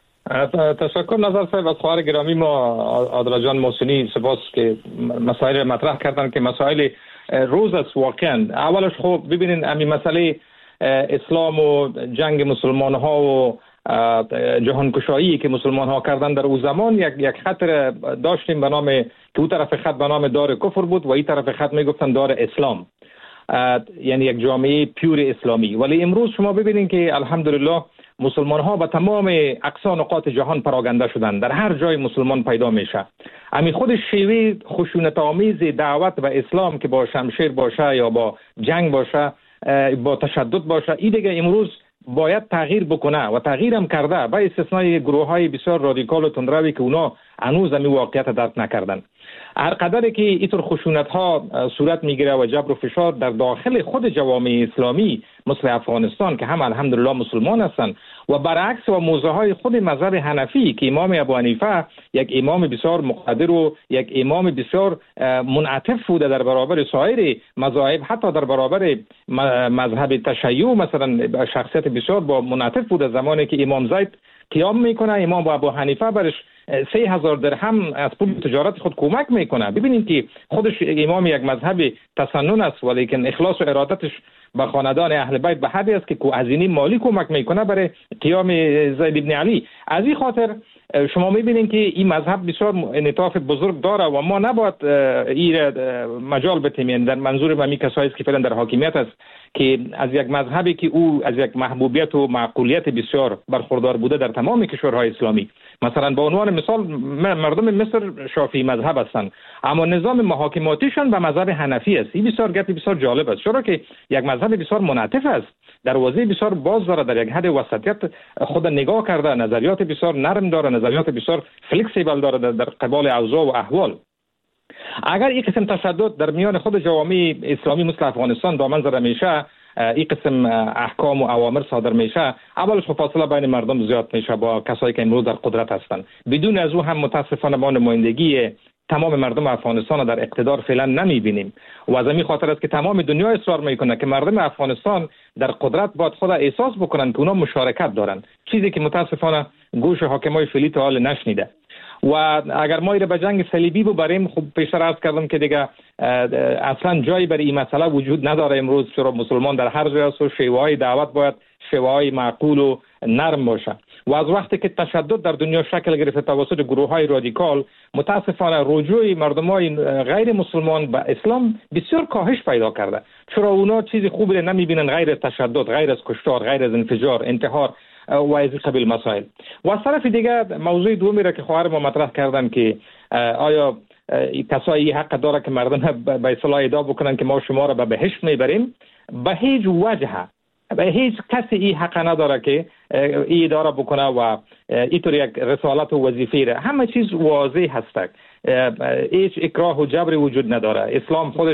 تشکر نظر صاحب. از خواهر گرامی ما عادل جان محسنی سپاس که مسائل مطرح کردن که مسائل روز است. واقعا اولش خب ببینین همین مسئله اسلام و جنگ مسلمان ها و جهانگشایی که مسلمان ها کردن در اون زمان یک یک خطر داشتیم به نام که اون طرف خط به نام دار کفر بود و این طرف خط میگفتن دار اسلام، یعنی یک جامعه پیور اسلامی. ولی امروز شما ببینید که الحمدلله مسلمان ها به تمام اقصا نقاط جهان پراگنده شدن. در هر جای مسلمان پیدا میشه. همین خود شیوه خشونت آمیز دعوت به اسلام که با شمشیر باشه یا با جنگ باشه با تشدد باشه، این دیگه امروز باید تغییر بکنه و تغییر هم کرده، با استثنای گروه های بسیار رادیکال و تندروی که اونا هنوز هم واقعیت درک نکردن. هر قدری که اینطور خشونت ها صورت میگیره و جبر و فشار در داخل خود جوامع اسلامی مثل افغانستان که هم الحمدلله مسلمان هستند و برعکس و موضع های خود مذهب حنفی که امام ابو حنیفه یک امام بسیار مقتدر و یک امام بسیار منعطف بوده در برابر سایر مذاهب، حتی در برابر مذهب تشیع مثلا شخصیت بسیار با منعطف بوده. زمانی که امام زید قیام میکنه امام ابو حنیفه برش سه هزار درهم از پول تجارت خود کمک میکنه. ببینید که خودش امام یک مذهب تسنن است ولیکن اخلاص و ارادتش به خاندان اهل بیت به حدی است که هزینه مالی کمک میکنه برای قیام زید ابن علی. از این خاطر شما میبینید که این مذهب بسیار انعطاف بزرگ داره و ما نباید این مجال بتیم در منظور ما می کسایی که فعلا در حاکمیت است که از یک مذهبی که او از یک محبوبیت و معقولیت بسیار برخوردار بوده در تمام کشورهای اسلامی. مثلا به عنوان مثال مردم مصر شافعی مذهب هستند اما نظام محاکماتیشون به مذهب حنفی است. این بسیار گپ بسیار جالب است، چرا که یک مذهب بسیار منعطف است، دروازه بسیار باز داره، در یک حد وسطیت خود نگاه کرده، نظریات بسیار نرم داره، نظریات بسیار فلکسیبل داره در قبال اوضاع و احوال. اگر این قسم تشدد در میان خود جوامع اسلامی مثل افغانستان دامن زده میشه، این قسم احکام و اوامر صادر میشه، اولش فاصله بین مردم زیاد میشه با کسایی که امروز در قدرت هستند. بدون از او هم متاسفانه ما نمایندگی تمام مردم افغانستان در اقتدار فعلا نمیبینیم و از این خاطر است که تمام دنیا اصرار میکنه که مردم افغانستان در قدرت باید خود احساس بکنن که اونا مشارکت دارن، چیزی که متاسفانه گوش حاکمای فعلی تا حال نشنیده. و اگر ما ایره به جنگ صلیبی ببریم، خب پیشتر عرض کردم که دیگه اصلا جایی برای این مسئله وجود نداره. امروز چرا مسلمان در هر جای است و شیوه‌های دعوت باید شیوه‌های معقول و نرم باشه و از وقتی که تشدد در دنیا شکل گرفته توسط گروه‌های رادیکال، متاسفانه رجوع مردمای غیر مسلمان به اسلام بسیار کاهش پیدا کرده. چرا اونا چیزی خوبی نمی‌بینن غیر از تشدد، غیر از کشتار، غیر از انفجار، انتحار و از قبیل مسائل. و از طرف دیگه موضوع دومی را که خواهر ما مطرح کردن که آیا کسایی حق داره که مردم به اصطلاح ادعا بکنن که ما شما را به بهشت میبریم، به هیچ وجه به هیچ کسی این حق نداره که این ادعا بکنه و اینطور یک رسالت و وظیفه را. همه چیز واضح هست، هیچ اکراه و جبر وجود نداره. اسلام خودش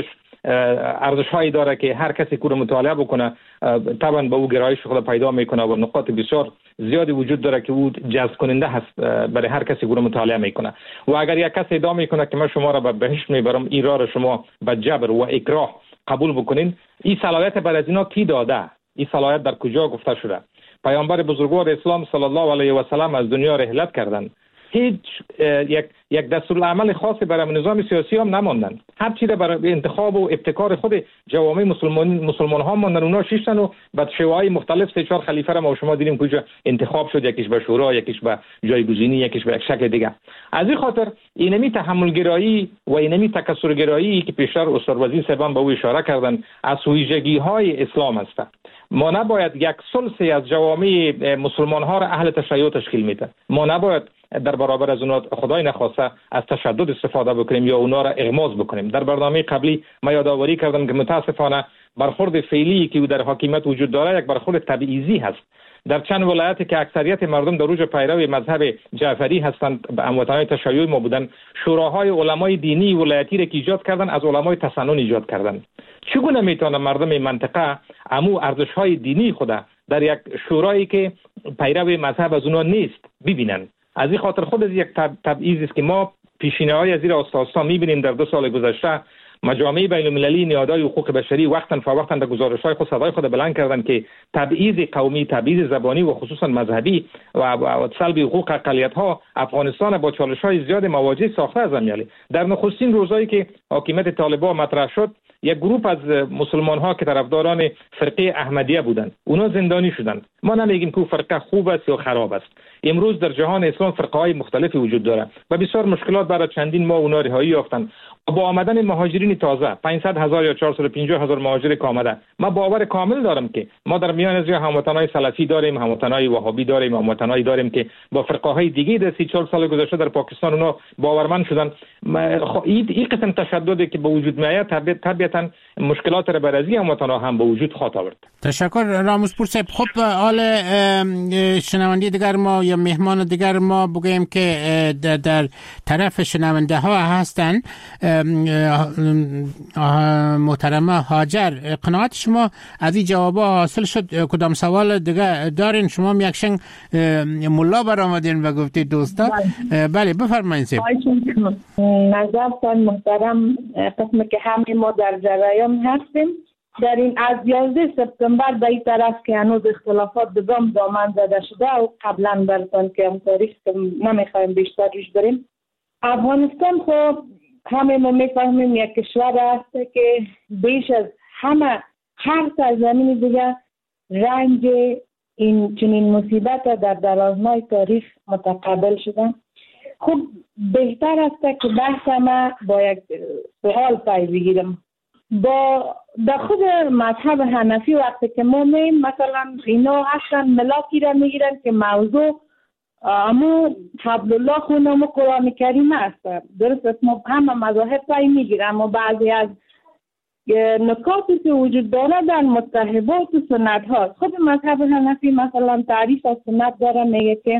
ارزش هایی داره که هر کسی که مطالعه بکنه طبعا به او گرایش خود پیدا میکنه و نقاط بسیار زیادی وجود داره که او جذب کننده هست برای هر کسی که مطالعه میکنه. و اگر یک کسی ادعا میکنه که من شما را به بهشت میبرم، این راه را شما به جبر و اکراه قبول بکنین، این صلاحیت بر از اینا کی داده؟ این صلاحیت در کجا گفته شده؟ پیامبر بزرگوار اسلام صلی الله علیه و سلم از دنیا رحلت کردند، هیچ یک یک دستورالعمل خاصی برای نظام سیاسی هم نماندن. هر چیز برای انتخاب و ابتکار خود جوامع مسلمان مسلمان ها ماندن، اونا شیشتن و بعد شیوه‌های مختلف سه چهار خلیفه را ما شما دیدیم کجا انتخاب شد، یکیش به شورا، یکیش به جایگزینی، یکیش به یک شکل دیگه. از این خاطر اینمی تحمل گرایی و اینمی تکثر گرایی که پیشتر استاد وزیر صاحبان به او اشاره کردن از ویژگی‌های اسلام است. ما نباید یک ثلثی از جوامع مسلمان ها را اهل تشیع تشکیل میده. ما نباید در برابر از اونا خدای نخواسته از تشدد استفاده بکنیم یا اونا را اغماض بکنیم. در برنامه قبلی ما یادآوری کردم که متاسفانه برخورد فعلی که در حاکمیت وجود داره یک برخورد تبعیضی هست. در چند ولایتی که اکثریت مردم در اوج پیرو مذهب جعفری هستند، به هموطنان تشیع ما بودن، شوراهای علمای دینی ولایتی را که ایجاد کردن از علمای تسنن ایجاد کردن. چگونه میتونه مردم منطقه امو ارزش‌های دینی خود در یک شورایی که پیرو مذهب از اونا نیست ببینن. از این خاطر خود از یک تبعیض است که ما پیشینه‌های از این آستاستا می‌بینیم. در دو سال گذشته مجامع بین‌المللی نهادهای حقوق بشری وقتاً فوقتاً در گزارش‌های خود صدای خود بلند کردند که تبعیض قومی، تبعیض زبانی و خصوصاً مذهبی و سلب حقوق اقلیت‌ها افغانستان با چالش‌های زیاد مواجه ساخته از امیالی. در نخستین روزایی که حاکمیت طالبان مطرح شد، یک گروه از مسلمان‌ها که طرفداران فرقه احمدیه بودند، اونا زندانی شدند. ما نمیگیم که فرقه خوب است یا خراب است. امروز در جهان اسلام فرقه‌های مختلفی وجود داره و بسیار مشکلات برای چندین ماه اونا رهایی یافتند. با آمدن مهاجرین تازه پانصد هزار یا چهارصد و پنجاه هزار مهاجر که آمده، ما باور کامل دارم که ما در میان از هموطنان سلفی داریم، هموطنان وهابی داریم، هموطنان داریم که با فرقه‌های دیگه در سی چهل سال گذشته در پاکستان اونا باورمند شدن. این قسم تشددی که به وجود میاد طبیعتاً مشکلات را برازی هموطنان هم به وجود خواهد آورد. تشکر راموزپور صاحب. خب حال شنونده دیگر ما یا مهمان دیگر ما بگویم که در, در طرف شنونده ها هستن. محترمه هاجر، قناعت شما از این جواب حاصل شد؟ کدام سوال دیگه دارین؟ شما هم یکشن ملا برآمدین و گفتید دوستا. بله بفرمایید. نظرتان محترم، قسم که همه ما در جریان هستیم. در این از یازده سپتامبر به این طرف که هنوز اختلافات دوم دامن زده شده و قبلا براتون که هم تاریخ نمیخوایم بیشتر روش بریم. افغانستان خب همه ما میفهمیم یک کشور است که بیش از همه هر سرزمین دیگه رنج این چنین مصیبت در درازنای تاریخ متقابل شدن. خب بهتر است که بحث ما با یک سوال پای بگیرم. با در خود مذهب حنفی وقتی که ما میم مثلا اینا اصلا ملاکی را میگیرن که موضوع امو حبل الله خونه امو قرآن کریم است. درست است، ما همه مذاهب پای میگیرن، اما بعضی از نکاتی که وجود داره در متحبات و سنت هاست. خود مذهب حنفی مثلا تعریف از سنت داره، میگه که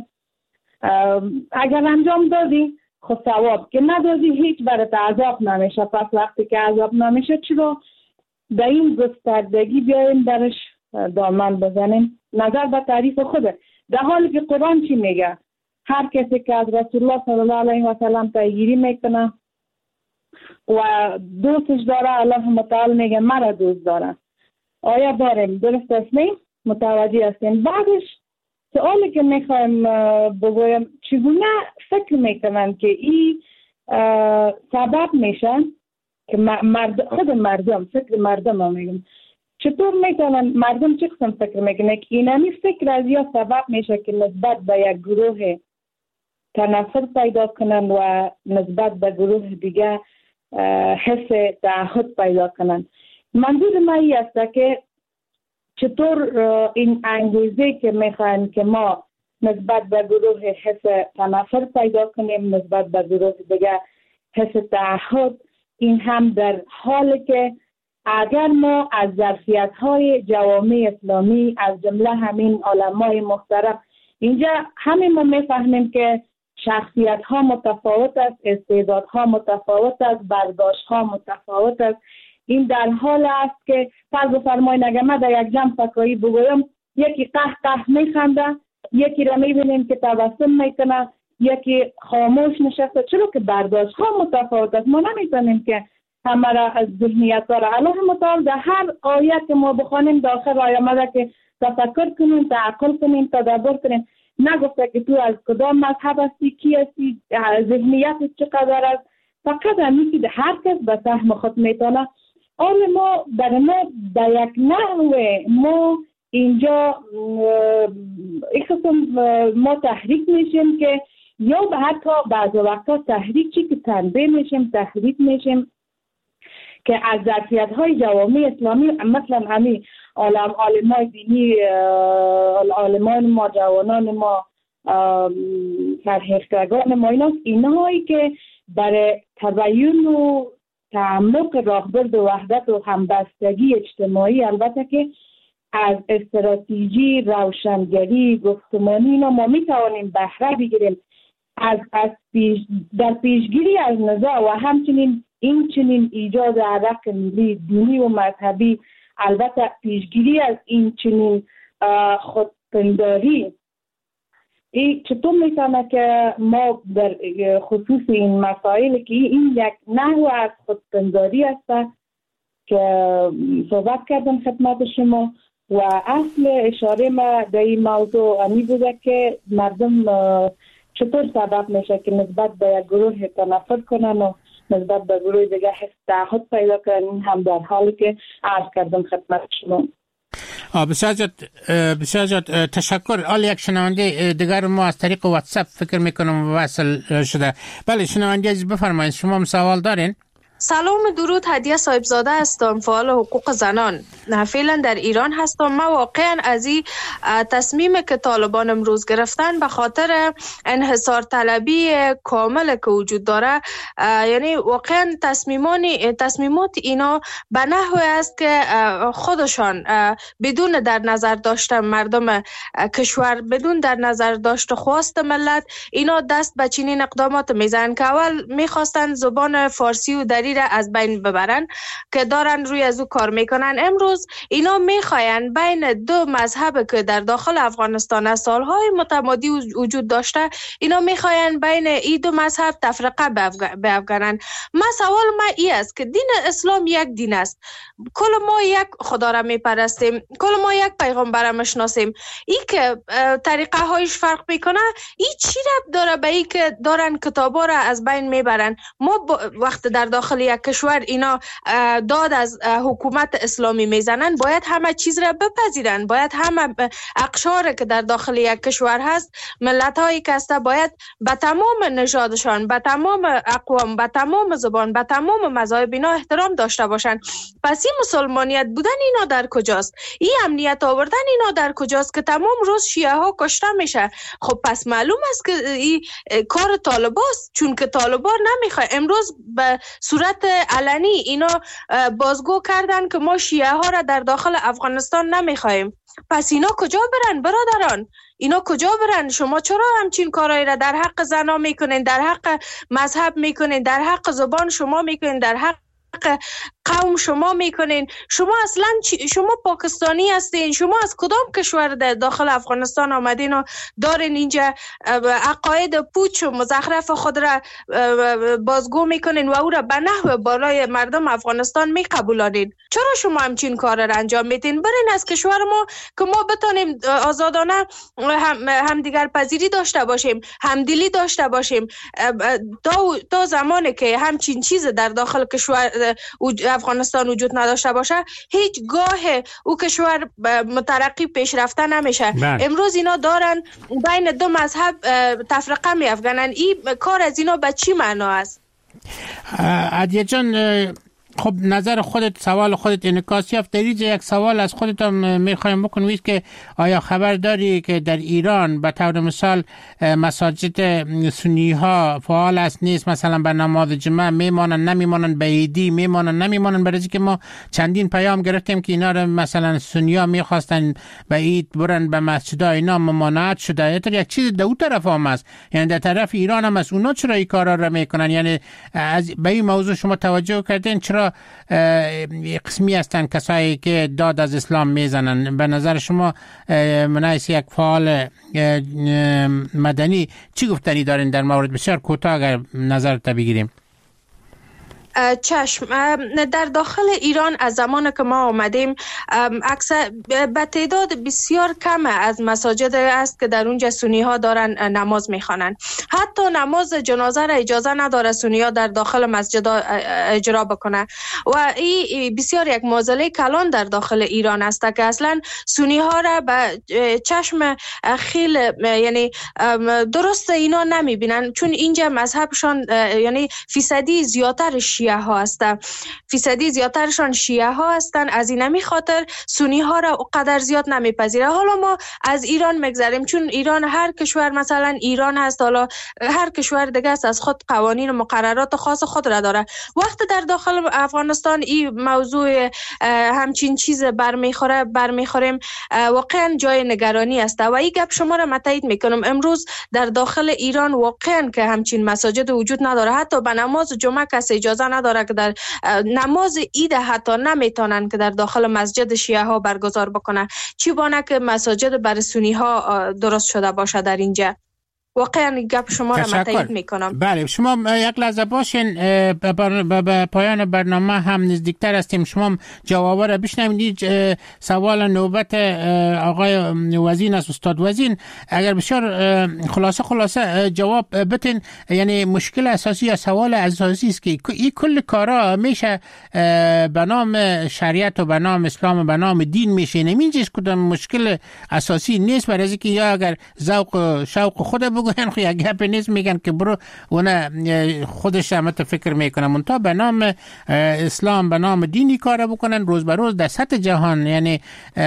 اگر انجام دادی خود ثواب، که ندادی هیچ برات عذاب نمیشه. پس وقتی که عذاب نمیشه چرا به این گستردگی بیایم درش دامن بزنیم؟ نظر به تعریف خوده، در حالی که قرآن چی میگه؟ هر کسی که از رسول الله صلی الله علیه و سلم پیگیری میکنه و دوستش داره، الله متعال میگه مرا دوست داره. آیا داریم؟ درست است؟ نه متوجه هستیم. بعدش سوالی که میخوایم بگویم، چگونه فکر میکنن که این سبب میشن که مرد خود مردم فکر مردم هم میگم چطور میکنن مردم چه قسم فکر میکنن که اینمی فکر از یا سبب میشه که نسبت به یک گروه تنفر پیدا کنن و نسبت به گروه دیگه حس تعهد پیدا کنن. منظور من این است که چطور این انگیزه که میخواین که ما نسبت به گروه حس تنفر پیدا کنیم، نسبت به گروه دیگه حس تعهد، این هم در حالی که اگر ما از ظرفیت‌های جوامع اسلامی از جمله همین علمای محترم اینجا همین ما میفهمیم که شخصیت‌ها متفاوت است، استعدادها متفاوت است، برداشت‌ها متفاوت است. این در حال است که فرض بفرمایید اگر من در یک جمع فکایی بگویم یکی قه قه میخنده، یکی را میبینیم که تبسم میکنه، یکی خاموش نشسته، چرا که برداشت ها متفاوت است. ما نمیتونیم که همه را از ذهنیت داره. الله متعال در هر آیت که ما بخوانیم داخل آیه آمده که تفکر کنیم، تعقل کنیم، تدبر کنیم. نگفته که تو از کدام مذهب هستی، کی هستی، ذهنیت چقدر است. فقط همی که هر کس به سهم خود میتونه. آن ما در ما در یک نحوه ما اینجا ما تحریک میشیم که یا به حتی بعض وقتا تحریک چی که تنبیه میشیم، تحریک میشیم که از ظرفیت های جوامع اسلامی مثلا همین عالم عالمای دینی، عالمان ما، جوانان ما، فرهیختگان ما، اینا اینهایی که برای تبیین و تعمق راهبرد و وحدت و همبستگی اجتماعی، البته که از استراتژی روشنگری گفتمانی اینا ما میتوانیم بهره بگیریم از از پیش در پیشگیری از نزاع و همچنین این چنین ایجاد عرق ملی دینی و مذهبی. البته پیشگیری از این چنین خودپنداری این چطور میتونه که ما در خصوص این مسائل که این یک نحو از خودپنداری است که صحبت کردم خدمت شما و اصل اشاره ما در این موضوع امی بوده که مردم چطور سبب میشه که نسبت به یک گروه تنفر کنن و نسبت به گروه دیگه حس تعهد پیدا کنن، هم در حالی که عرض کردم خدمت شما. بسیار زیاد بسیار زیاد تشکر. آل یک شنونده دیگر ما از طریق واتساپ فکر میکنم وصل شده. بله شنونده عزیز بفرمایید، شما هم سوال دارین؟ سلام درود، هدیه صاحبزاده هستم، فعال حقوق زنان. فعلا در ایران هستم. ما واقعا از این تصمیم که طالبان امروز گرفتن به خاطر انحصار طلبی کامل که وجود داره، یعنی واقعا تصمیمانی تصمیمات اینا به نحوی است که خودشان بدون در نظر داشتن مردم کشور، بدون در نظر داشت خواست ملت، اینا دست به چنین اقدامات میزنن که اول میخواستن زبان فارسی و دری را از بین ببرن که دارن روی از او کار میکنن. امروز اینا میخواین بین دو مذهب که در داخل افغانستان از سالهای متمادی وجود داشته، اینا میخواین بین این دو مذهب تفرقه بیفکنن. ما سوال ما ای است که دین اسلام یک دین است، کل ما یک خدا را میپرستیم، کل ما یک پیغمبر را میشناسیم. ای که طریقه هایش فرق میکنه، ای چی ربط داره به ای که دارن کتابا را از بین میبرن؟ ما وقت در داخل یک کشور اینا داد از حکومت اسلامی میزنن، باید همه چیز را بپذیرن، باید همه اقشار که در داخل یک کشور هست، ملت هایی که هسته، باید به تمام نژادشان، به تمام اقوام، به تمام زبان، به تمام مذاهب اینا احترام داشته باشن. پس این مسلمانیت بودن اینا در کجاست؟ این امنیت آوردن اینا در کجاست که تمام روز شیعه ها کشته میشه؟ خب پس معلوم است که این کار طالباست، چون که طالبا نمیخواد. امروز به صورت علنی اینا بازگو کردن که ما شیعه ها را در داخل افغانستان نمیخوایم. پس اینا کجا برن برادران؟ اینا کجا برن؟ شما چرا همچین کارایی را در حق زنا میکنین، در حق مذهب میکنین، در حق زبان شما میکنین، در حق قوم شما میکنین؟ شما اصلا شما پاکستانی هستین؟ شما از کدام کشور در داخل افغانستان آمدین و دارین اینجا عقاید پوچ و مزخرف خود را بازگو میکنین و او را به نحو بالای مردم افغانستان میقبولانین؟ چرا شما همچین کار را انجام میدین؟ برین از کشور ما که ما بتانیم آزادانه هم همدیگر پذیری داشته باشیم، همدلی داشته باشیم. تا تا زمانی که همچین چیز در داخل کشور افغانستان وجود نداشته باشه، هیچ گاه او کشور مترقی پیشرفته نمیشه. بله. امروز اینا دارن بین دو مذهب تفرقه میافکنن. این کار از اینا به چی معنا است؟ عدیه جان، خب نظر خودت، سوال خودت انعکاس یافت. در اینجا یک سوال از خودت هم میخوایم بکنم که آیا خبر داری که در ایران به طور مثال مساجد سنی ها فعال است نیست؟ مثلا به نماز جمعه میمانن نمیمانن، به عیدی میمانن نمیمانن؟ برای که ما چندین پیام گرفتیم که اینا رو مثلا سنی ها میخواستن به عید برن به مسجد ها، اینا ممانعت شده. یا یک چیز دو طرف هم است، یعنی در طرف ایران هم است، اونا چرا این کارا رو میکنن؟ یعنی از به این موضوع شما توجه کردین؟ چرا قسمی هستن کسایی که داد از اسلام میزنن؟ به نظر شما منایس یک فعال مدنی چی گفتنی دارین در مورد؟ بسیار کوتاه اگر نظرت بگیریم. چشم. در داخل ایران از زمان که ما آمدیم اکثر به تعداد بسیار کم از مساجد است که در اونجا سنی ها دارن نماز میخوانن. حتی نماز جنازه را اجازه نداره سنی ها در داخل مسجد اجرا بکنه و این بسیار یک معضله کلان در داخل ایران است که اصلا سنی ها را به چشم خیل یعنی درست اینا نمیبینن، چون اینجا مذهبشان یعنی فیصدی زیادتر شیعه ها هستن، فیصدی زیادترشان شیعه ها هستن. از این نمی خاطر سنی ها را قدر زیاد نمیپذیره. حالا ما از ایران مگذاریم، چون ایران هر کشور مثلا ایران هست، حالا هر کشور دیگه است از خود قوانین و مقررات خاص خود را داره. وقت در داخل افغانستان این موضوع همچین چیز برمیخوره برمیخوریم واقعا جای نگرانی است و این گپ شما را متایید میکنم. امروز در داخل ایران واقعا که همچین مساجد وجود نداره، حتی به نماز جمعه کسی اجازه نداره که در نماز عید حتی نمیتونن که در داخل مسجد شیعه ها برگزار بکنن، چی بانه که مساجد برای سنی ها درست شده باشه در اینجا. واقعا گپ شما را تایید میکنم. بله شما یک لحظه باشین، به پایان برنامه هم نزدیکتر هستیم. شما جواب را بشنوید. سوال نوبت آقای وزین است، استاد وزین، اگر بسیار خلاصه خلاصه جواب بتین. یعنی مشکل اساسی یا سوال اساسی است که این کل کارا میشه به نام شریعت و به نام اسلام و به نام دین میشه، نمیشه کدام مشکل اساسی نیست. برای اینکه یا اگر ذوق و شوق خود بگوین خو یک گپ نیست، میگن که برو اون خودش هم فکر میکنه منتها به نام اسلام به نام دینی کار بکنن. روز به روز در سطح جهان یعنی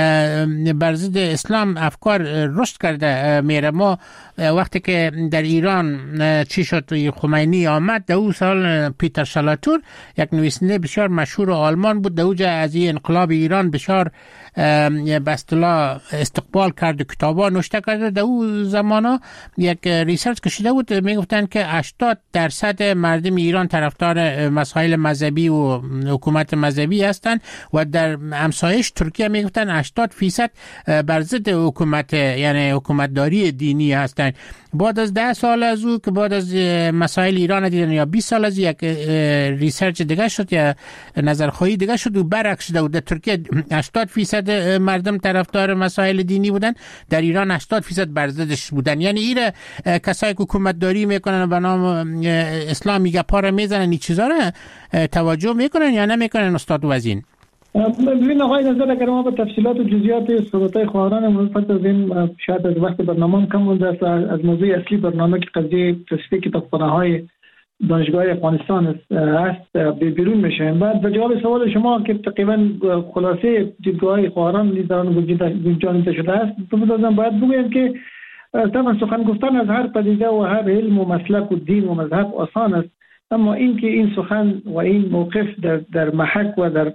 بر ضد اسلام افکار رشد کرده میره. ما وقتی که در ایران چی شد، خمینی آمد در اون سال، پیتر شلاتور یک نویسنده بسیار مشهور آلمان بود، در اوج از این انقلاب ایران بسیار به اصطلاح استقبال کرد، کتابا نوشته کرده. در اون زمانا یک ریسرچ کشیده بود، میگفتن که هشتاد درصد مردم ایران طرفدار مسائل مذهبی و حکومت مذهبی هستند و در همسایش ترکیه میگفتن هشتاد درصد بر ضد حکومت یعنی حکومتداری دینی هستند. بعد از ده سال از او که بعد از مسائل ایران دیدن یا بیست سال از یک ریسرچ دیگه شد یا نظرخواهی دیگه شد و برعکس شده. در ترکیه هشتاد درصد مردم طرفدار مسائل دینی بودن، در ایران هشتاد درصد بر ضدش بودن. یعنی ایره کسایی که حکومت داری میکنن و به نام اسلام میگه پاره میزنن، این چیزا رو توجه میکنن یا نمیکنن استاد وزین؟ ببین آقای نظر، اگر ما به تفصیلات و جزئیات صحبت‌های خواهران امروز پس از این شاید از وقت برنامه کم مونده است، از موضوع اصلی برنامه که قضیه تصفیه کتابخانه‌های دانشگاه افغانستان است بیرون میشه. بعد به جواب سوال شما که تقریبا خلاصه دیدگاه‌های خواهران لیدران گنجانیده شده است، بودم باید بگویم که طبعا سخن گفتن از هر پدیده و هر علم و مسلک و دین و مذهب آسان است، اما این که این سخن و این موقف در در محک و در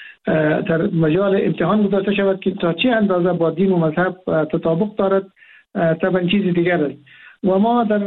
در مجال امتحان گذاشته شود که تا چه اندازه با دین و مذهب تطابق دارد، طبعا چیز دیگر است. و ما در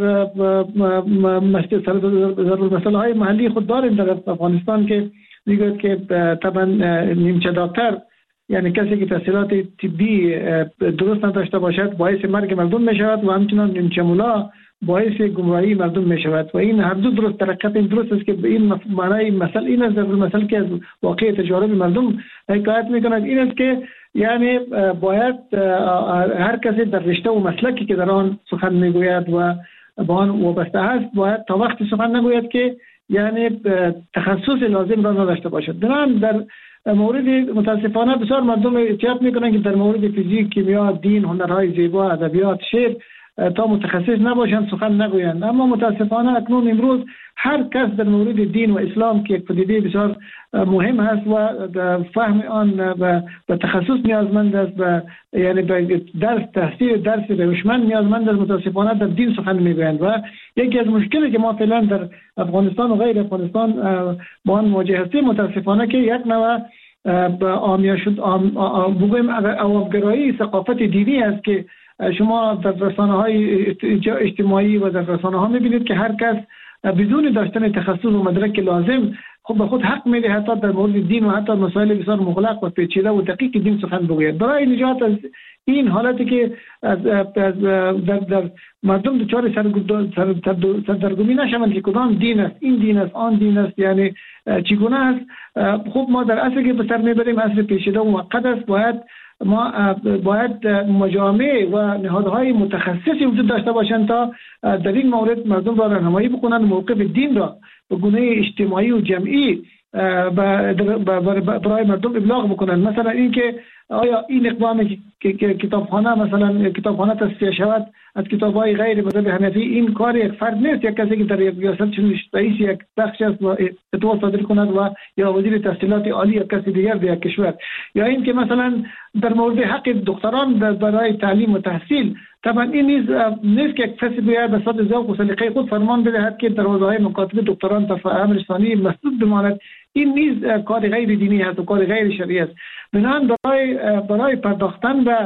مسائل های محلی خود داریم در افغانستان که میگوید که طبعا نیمچه دکتر یعنی کسی که تحصیلات طبی درست نداشته باشد باعث مرگ مردم می شود و همچنان نیمچه مولا باعث گمراهی مردم می شود و این هر دو درست ترکیب این درست است که این معنای مثل این است. در مثل که از واقع تجارب مردم حکایت می کند این است که یعنی باید هر کسی در رشته و مسلکی که در آن سخن می گوید و با آن وابسته است باید تا وقتی سخن نگوید که یعنی تخصص لازم را نداشته باشد. بنابراین در مورد متاسفانه بسیار مردم احتیاط میکنن که در مورد فیزیک، کیمیا، دین، هنرهای زیبا، ادبیات، شعر تا متخصص نباشند سخن نگویند. اما متاسفانه اکنون امروز هر کس در مورد دین و اسلام که یک پدیده بسیار مهم است و فهم آن به تخصص نیازمند است و یعنی به درس تحصیل درس روشمند نیازمند است، متاسفانه در دین سخن میگویند و یکی از مشکلی که ما فعلا در افغانستان و غیر افغانستان با آن مواجه هستیم متاسفانه که یک نوع به آمیا شد بگویم عوام‌گرایی ثقافت دینی است که شما در رسانه‌های اجتماعی و در رسانه‌ها می‌بینید که هر کس بدون داشتن تخصص و مدرک لازم خود به خود حق میده حتی در مورد دین و حتی مسائل بسیار مغلق و پیچیده و دقیق دین سخن بگوید. برای نجات از این حالتی که از, از در, در مردم دچار سردرگمی نشوند که کدام دین است، این دین است، آن دین است، یعنی چگونه است. خب ما در اصل که به سر میبریم اصل پیچیده و معقد است. باید ما باید مجامع و نهادهای متخصصی وجود داشته باشند تا در این مورد مردم را راهنمایی بکنند، موقف دین را به گونه اجتماعی و جمعی برای مردم ابلاغ بکنند. مثلا اینکه آیا این اقدامی که کتابخانه مثلا کتابخانه تصفیه شود از کتاب‌های غیر مذهب حنفی، این کار یک فرد نیست، یک کسی که در یک ریاست چون رئیس یک بخش است و فتوا صادر کند و یا وزیر تحصیلات عالی یا کسی دیگر در یک کشور، یا این که مثلا در مورد حق دختران برای تعلیم و تحصیل، طبعا این نیز نیست که یک کسی بیاید به صد ذوق و سلیقه خود فرمان بدهد که در حوزه‌های مکاتبه دکتران تا امر ثانی مسدود بماند. این نیز کار غیر دینی است و کار غیر شرعی است. بنابراین برای برای پرداختن به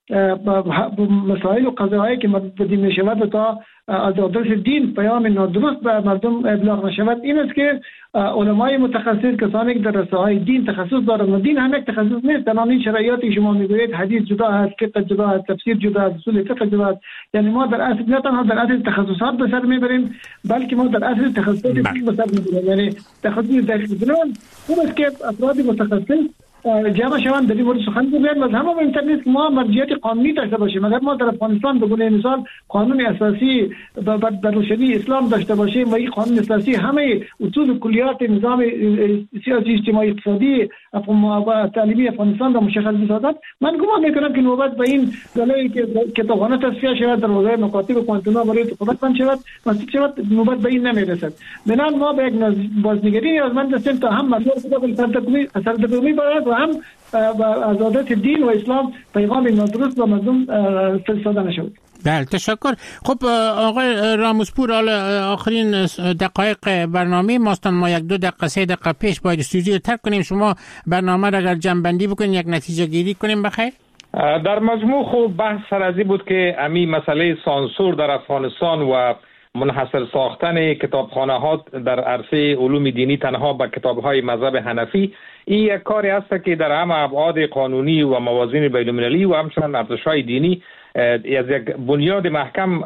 مسائل و قضاهایی که بدیم می شود و تا از آدرس دین پیام نادرست به مردم ابلاغ نشود این است که علمای متخصص کسانی که در رساهای دین تخصص دارند و دین هم یک تخصص نیست. تمام این شرایطی شما میگویید حدیث جدا است، فقه جدا است، تفسیر جدا است، اصول فقه جدا است. یعنی ما در اصل نه تنها در اصل تخصصات به سر میبریم بلکه ما در اصل تخصصات دین به سر میبریم. یعنی تخصص دقیق بدون خوب است که افراد متخصص جمع شوند در این مورد سخن بگویند. و همه مهمتر نیست که ما مرجعیت قانونی داشته باشیم. اگر ما در افغانستان به گونه مثال قانون اساسی بر روشنی اسلام داشته باشیم و این قانون اساسی همه اصول و کلیات نظام سیاسی اجتماعی اقتصادی و تعلیمی افغانستان را مشخص بسازد، من گمان میکنم که نوبت به این دلایلی که کتابخانه تصفیه شود در حوزه مکاتب و کوانتونا برای قدرت بند شود مسدود شود نوبت به این نمیرسد. بنابراین ما به یک بازنگری نیازمند هستیم تا هم مسائل سردرگمی باید و هم از عادت دین و اسلام پیغام نادرست و مردم فرستاده نشود. بله تشکر. خب آقای راموسپور، آخرین دقایق برنامه ماستان، ما یک دو دقیقه سه دقیقه پیش باید استودیو ترک کنیم. شما برنامه را اگر جمع‌بندی بکنید یک نتیجه گیری کنیم بخیر. در مجموع خوب بحث سرازی بود که امی مسئله سانسور در افغانستان و منحصر ساختن کتابخانه ها در عرصه علوم دینی تنها به کتاب های مذهب حنفی، این یک کاری است که در همه ابعاد قانونی و موازین بین المللی و همچنین ارزش‌های دینی از یک بنیاد محکم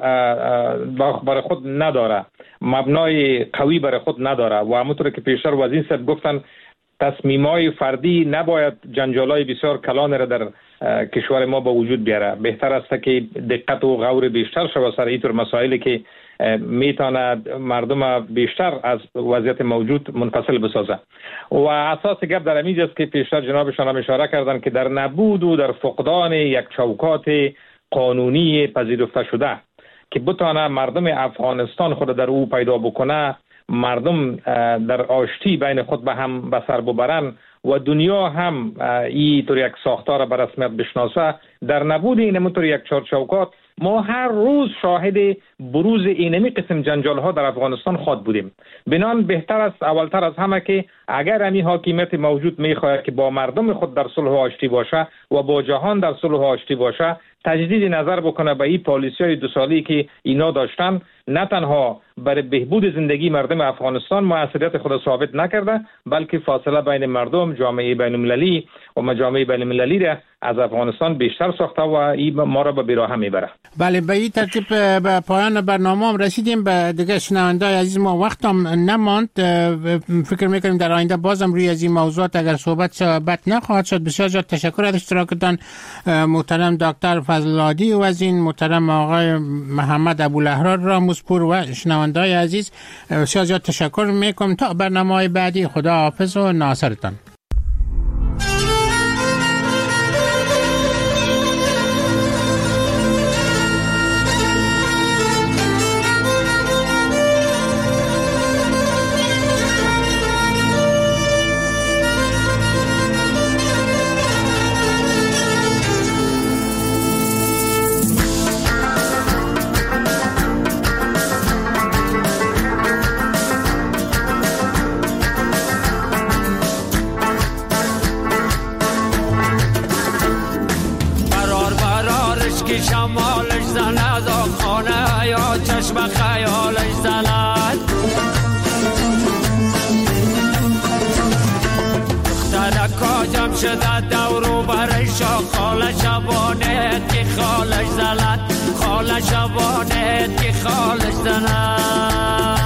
برای خود نداره، مبنای قوی برای خود نداره و همونطور که پیشتر وزیر صاحب گفتن تصمیم‌های فردی نباید جنجال‌های بسیار کلان را در کشور ما به وجود بیاره. بهتر است که دقت و غور بیشتر شود سر اینطور مسائلی که میتواند مردم بیشتر از وضعیت موجود منفصل بسازه. و اساس گپ در همین است که پیشتر جنابشان هم اشاره کردن که در نبود و در فقدان یک چوکات قانونی پذیرفته شده که بتونه مردم افغانستان خود در او پیدا بکنه، مردم در آشتی بین خود به هم به سر ببرن و دنیا هم این طور یک ساختار به رسمیت بشناسه، در نبود این همونطور یک چارچوکات ما هر روز شاهد بروز اینمی قسم جنجال ها در افغانستان خود بودیم. بنان بهتر است اولتر از همه که اگر همی حاکمیت موجود میخواهد که با مردم خود در صلح و آشتی باشه و با جهان در صلح و آشتی باشه، تجدید نظر بکنه به این پالیسی های دو سالی که اینا داشتن، نه تنها برای بهبود زندگی مردم افغانستان موثریت خود ثابت نکرده بلکه فاصله بین مردم، جامعه بین المللی و مجامع بین المللی را از افغانستان بیشتر ساخته و این ما را به بیراه میبره. بله، به این ترتیب به پایان برنامه هم رسیدیم. به دیگه شنونده‌های عزیز ما وقت هم نماند. فکر میکنیم در آینده بازم روی از این موضوعات اگر صحبت صحبت نخواهد شد. بسیار زیاد تشکر از اشتراکتان محترم دکتر فضل‌الهادی و از این محترم آقای محمد ابوالاحرار راموسپور و شنونده‌های عزیز بسیار زیاد تشکر میکنم. تا برنامه‌های بعدی خدا حافظ و ناصرتان. شمالش زند و خانه یا چشم خیالش زند، دخترکا جمع شده دورو برش خاله شبانت که خالش زند، خاله شبانت که خالش زند.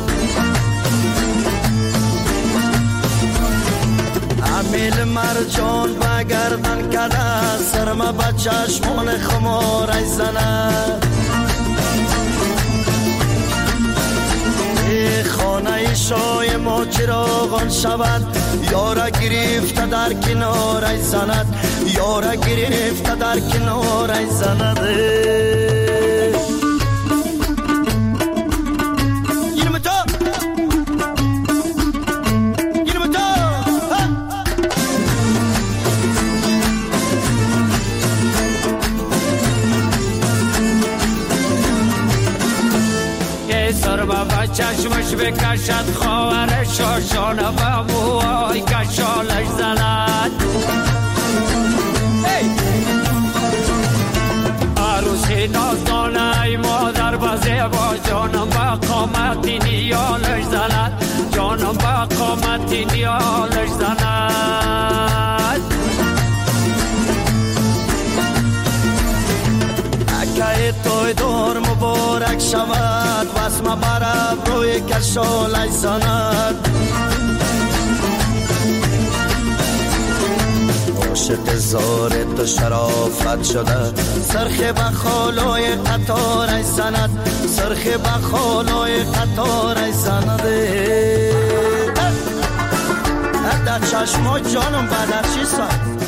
امیل مرجان بگردن کده سرما با چشمان خمارش زند، ای خانه شای ما چراغان شود، یارا گرفته در کنارش زند، یارا گرفته در کنارش زند. چشمش بکشد خواهر شاشانه و موهای کشالش زند. با جانم با قامت نیالش زند جانم با قامت نیالش زند اکه توی دور مبارک شود واسم برب روی کشالش زند عاشق زار تو شرافت شده سرخ بخالای قطارش زند سرخ بخالای قطارش زند در چشما جانم بدر چی سند